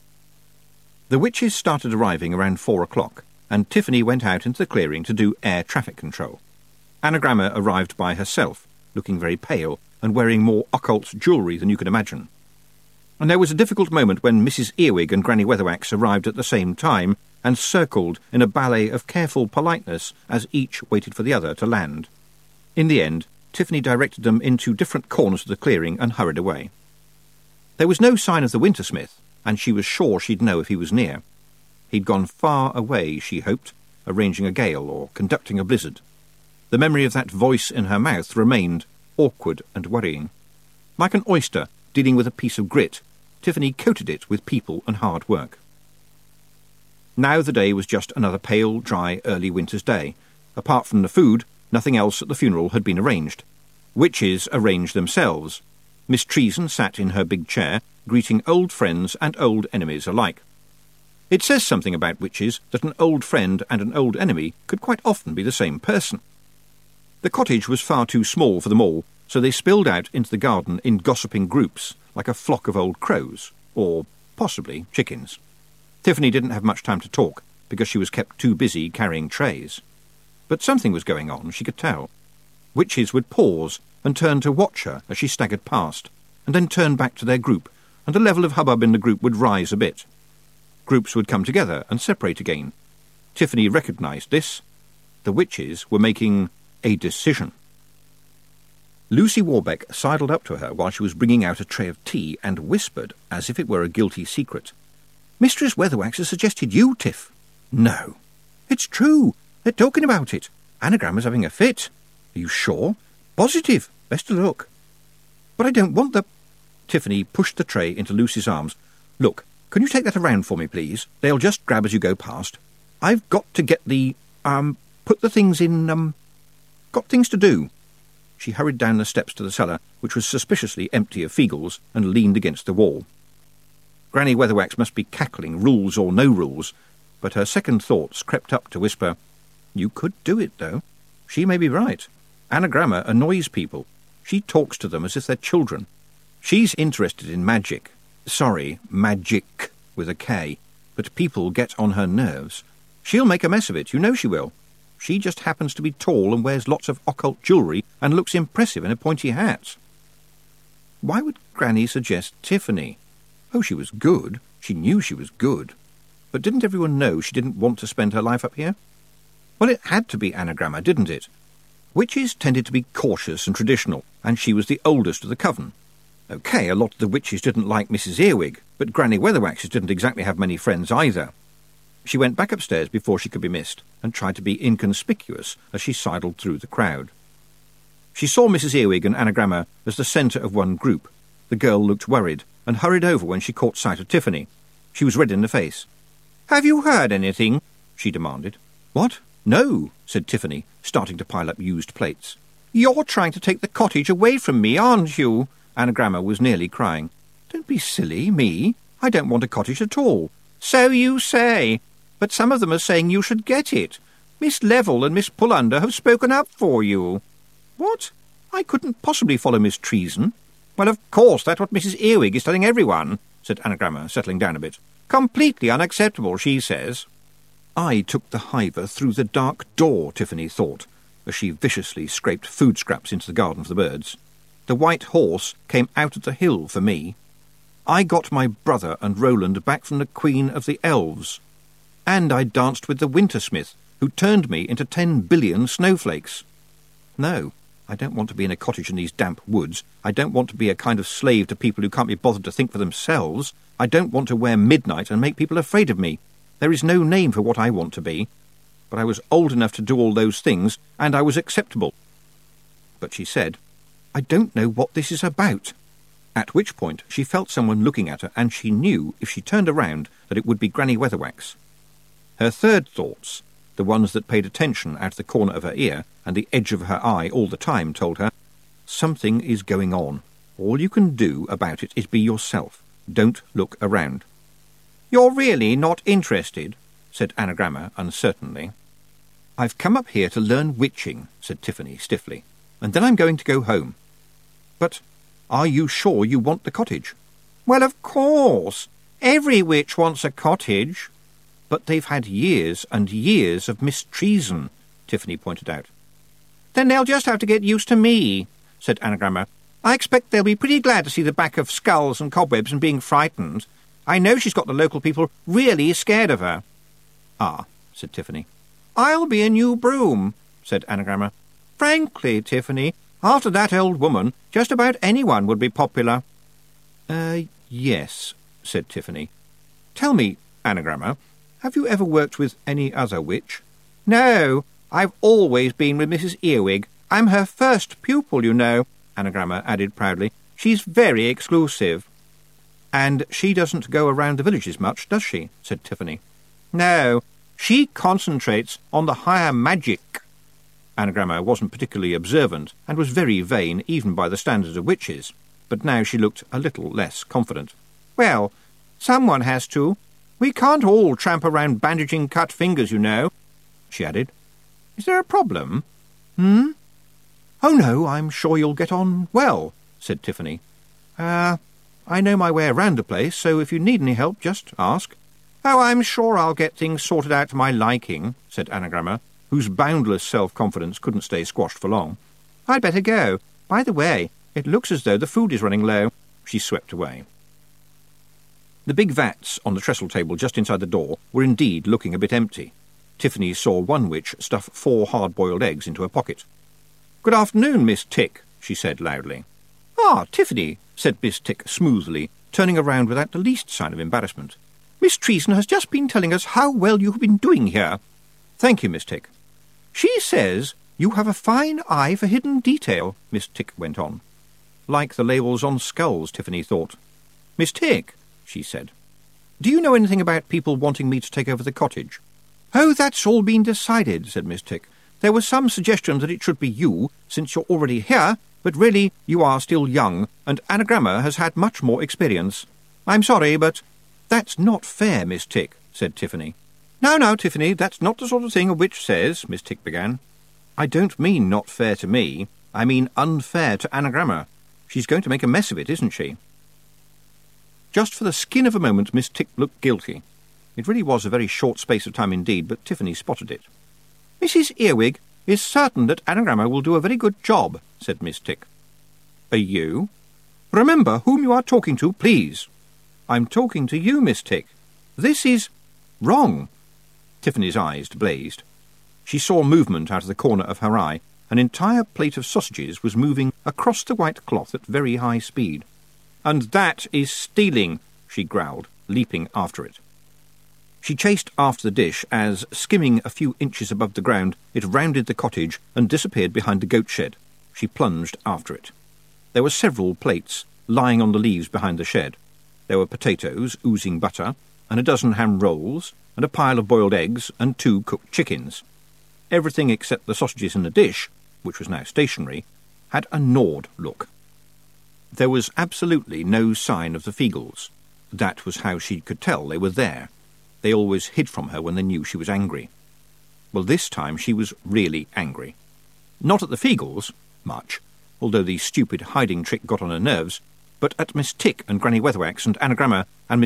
The witches started arriving around 4 o'clock, and Tiffany went out into the clearing to do air traffic control. Anagramma arrived by herself, looking very pale and wearing more occult jewellery than you could imagine. And there was a difficult moment when Mrs. Earwig and Granny Weatherwax arrived at the same time and circled in a ballet of careful politeness as each waited for the other to land. In the end, Tiffany directed them into different corners of the clearing and hurried away. There was no sign of the Wintersmith, and she was sure she'd know if he was near. He'd gone far away, she hoped, arranging a gale or conducting a blizzard. The memory of that voice in her mouth remained, awkward and worrying. Like an oyster dealing with a piece of grit, Tiffany coated it with people and hard work. Now the day was just another pale, dry, early winter's day. Apart from the food, nothing else at the funeral had been arranged. Witches arranged themselves. Miss Treason sat in her big chair, greeting old friends and old enemies alike. It says something about witches that an old friend and an old enemy could quite often be the same person. The cottage was far too small for them all, so they spilled out into the garden in gossiping groups, like a flock of old crows, or possibly chickens. Tiffany didn't have much time to talk, because she was kept too busy carrying trays. But something was going on, she could tell. Witches would pause and turn to watch her as she staggered past, and then turn back to their group, and the level of hubbub in the group would rise a bit. Groups would come together and separate again. Tiffany recognised this. The witches were making a decision. Lucy Warbeck sidled up to her while she was bringing out a tray of tea and whispered, as if it were a guilty secret, "Mistress Weatherwax has suggested you, Tiff." "No." "It's true. They're talking about it. Anagramma's having a fit." "Are you sure?" "Positive. Best of luck." "But I don't want the—" Tiffany pushed the tray into Lucy's arms. "Look, can you take that around for me, please? They'll just grab as you go past. I've got to get put the things in, got things to do." She hurried down the steps to the cellar, which was suspiciously empty of Feagles, and leaned against the wall. Granny Weatherwax must be cackling, rules or no rules, but her second thoughts crept up to whisper, "You could do it, though. She may be right. Anagramma annoys people. She talks to them as if they're children. She's interested in magic. Sorry, magic with a K. But people get on her nerves. She'll make a mess of it, you know she will. She just happens to be tall and wears lots of occult jewellery and looks impressive in a pointy hat." Why would Granny suggest Tiffany? Oh, she was good. She knew she was good. But didn't everyone know she didn't want to spend her life up here? Well, it had to be Anagramma, didn't it? Witches tended to be cautious and traditional, and she was the oldest of the coven. OK, a lot of the witches didn't like Mrs. Earwig, but Granny Weatherwaxes didn't exactly have many friends either. She went back upstairs before she could be missed, and tried to be inconspicuous as she sidled through the crowd. She saw Mrs. Earwig and Anagramma as the centre of one group. The girl looked worried, and hurried over when she caught sight of Tiffany. She was red in the face. "Have you heard anything?" she demanded. "What? No," said Tiffany, starting to pile up used plates. "You're trying to take the cottage away from me, aren't you?" Anagramma was nearly crying. "Don't be silly, me. I don't want a cottage at all." "So you say. But some of them are saying you should get it. Miss Level and Miss Pullander have spoken up for you." "What? I couldn't possibly follow Miss Treason. Well, of course, that's what Mrs. Earwig is telling everyone, said Anagramma, settling down a bit. Completely unacceptable, she says. I took the hiver through the dark door, Tiffany thought, as she viciously scraped food scraps into the garden for the birds. The white horse came out of the hill for me. I got my brother and Roland back from the Queen of the Elves. And I danced with the Wintersmith, who turned me into 10 billion snowflakes. No, I don't want to be in a cottage in these damp woods. I don't want to be a kind of slave to people who can't be bothered to think for themselves. I don't want to wear midnight and make people afraid of me. There is no name for what I want to be. But I was old enough to do all those things, and I was acceptable. But she said, I don't know what this is about. At which point she felt someone looking at her, and she knew, if she turned around, that it would be Granny Weatherwax. Her third thoughts, the ones that paid attention out of the corner of her ear and the edge of her eye all the time, told her, something is going on. All you can do about it is be yourself. Don't look around. You're really not interested, said Anagramma uncertainly. I've come up here to learn witching, said Tiffany stiffly, and then I'm going to go home. But are you sure you want the cottage? Well, of course. Every witch wants a cottage. But they've had years and years of Miss Treason, Tiffany pointed out. Then they'll just have to get used to me, said Anagramma. I expect they'll be pretty glad to see the back of skulls and cobwebs and being frightened. I know she's got the local people really scared of her. Ah, said Tiffany. I'll be a new broom, said Anagramma. Frankly, Tiffany, after that old woman, just about anyone would be popular. Yes, said Tiffany. Tell me, Anagramma, have you ever worked with any other witch? No, I've always been with Mrs. Earwig. I'm her first pupil, you know, Anagramma added proudly. She's very exclusive. And she doesn't go around the villages much, does she? Said Tiffany. No, she concentrates on the higher magic. Anagramma wasn't particularly observant and was very vain even by the standards of witches, but now she looked a little less confident. Well, someone has to. We can't all tramp around bandaging cut fingers, you know, she added. Is there a problem? Oh, no, I'm sure you'll get on well, said Tiffany. I know my way around the place, so if you need any help, just ask. Oh, I'm sure I'll get things sorted out to my liking, said Anagramma, whose boundless self-confidence couldn't stay squashed for long. I'd better go. By the way, it looks as though the food is running low. She swept away. The big vats on the trestle table just inside the door were indeed looking a bit empty. Tiffany saw one witch stuff 4 hard-boiled eggs into her pocket. "Good afternoon, Miss Tick," she said loudly. "Ah, Tiffany," said Miss Tick smoothly, turning around without the least sign of embarrassment. "Miss Treason has just been telling us how well you have been doing here." "Thank you, Miss Tick." "She says you have a fine eye for hidden detail," Miss Tick went on. Like the labels on skulls, Tiffany thought. "Miss Tick," she said, "do you know anything about people wanting me to take over the cottage?" "Oh, that's all been decided," said Miss Tick. "There was some suggestion that it should be you, since you're already here, but really you are still young, and Anagramma has had much more experience. I'm sorry, but—" "That's not fair, Miss Tick," said Tiffany. "No, Tiffany, that's not the sort of thing a witch says," Miss Tick began. "I don't mean not fair to me. I mean unfair to Anagramma. She's going to make a mess of it, isn't she?" Just for the skin of a moment, Miss Tick looked guilty. It really was a very short space of time indeed, but Tiffany spotted it. "Mrs. Earwig is certain that Anagramma will do a very good job," said Miss Tick. "Are you? Remember whom you are talking to, please." "I'm talking to you, Miss Tick. This is wrong." Tiffany's eyes blazed. She saw movement out of the corner of her eye. An entire plate of sausages was moving across the white cloth at very high speed. "And that is stealing," she growled, leaping after it. She chased after the dish as, skimming a few inches above the ground, it rounded the cottage and disappeared behind the goat shed. She plunged after it. There were several plates lying on the leaves behind the shed. There were potatoes, oozing butter, and a dozen ham rolls, and a pile of boiled eggs, and 2 cooked chickens. Everything except the sausages in the dish, which was now stationary, had a gnawed look. There was absolutely no sign of the Feagles. That was how she could tell they were there. They always hid from her when they knew she was angry. Well, this time she was really angry. Not at the Feagles, much, although the stupid hiding trick got on her nerves, but at Miss Tick and Granny Weatherwax and Anagramma and Miss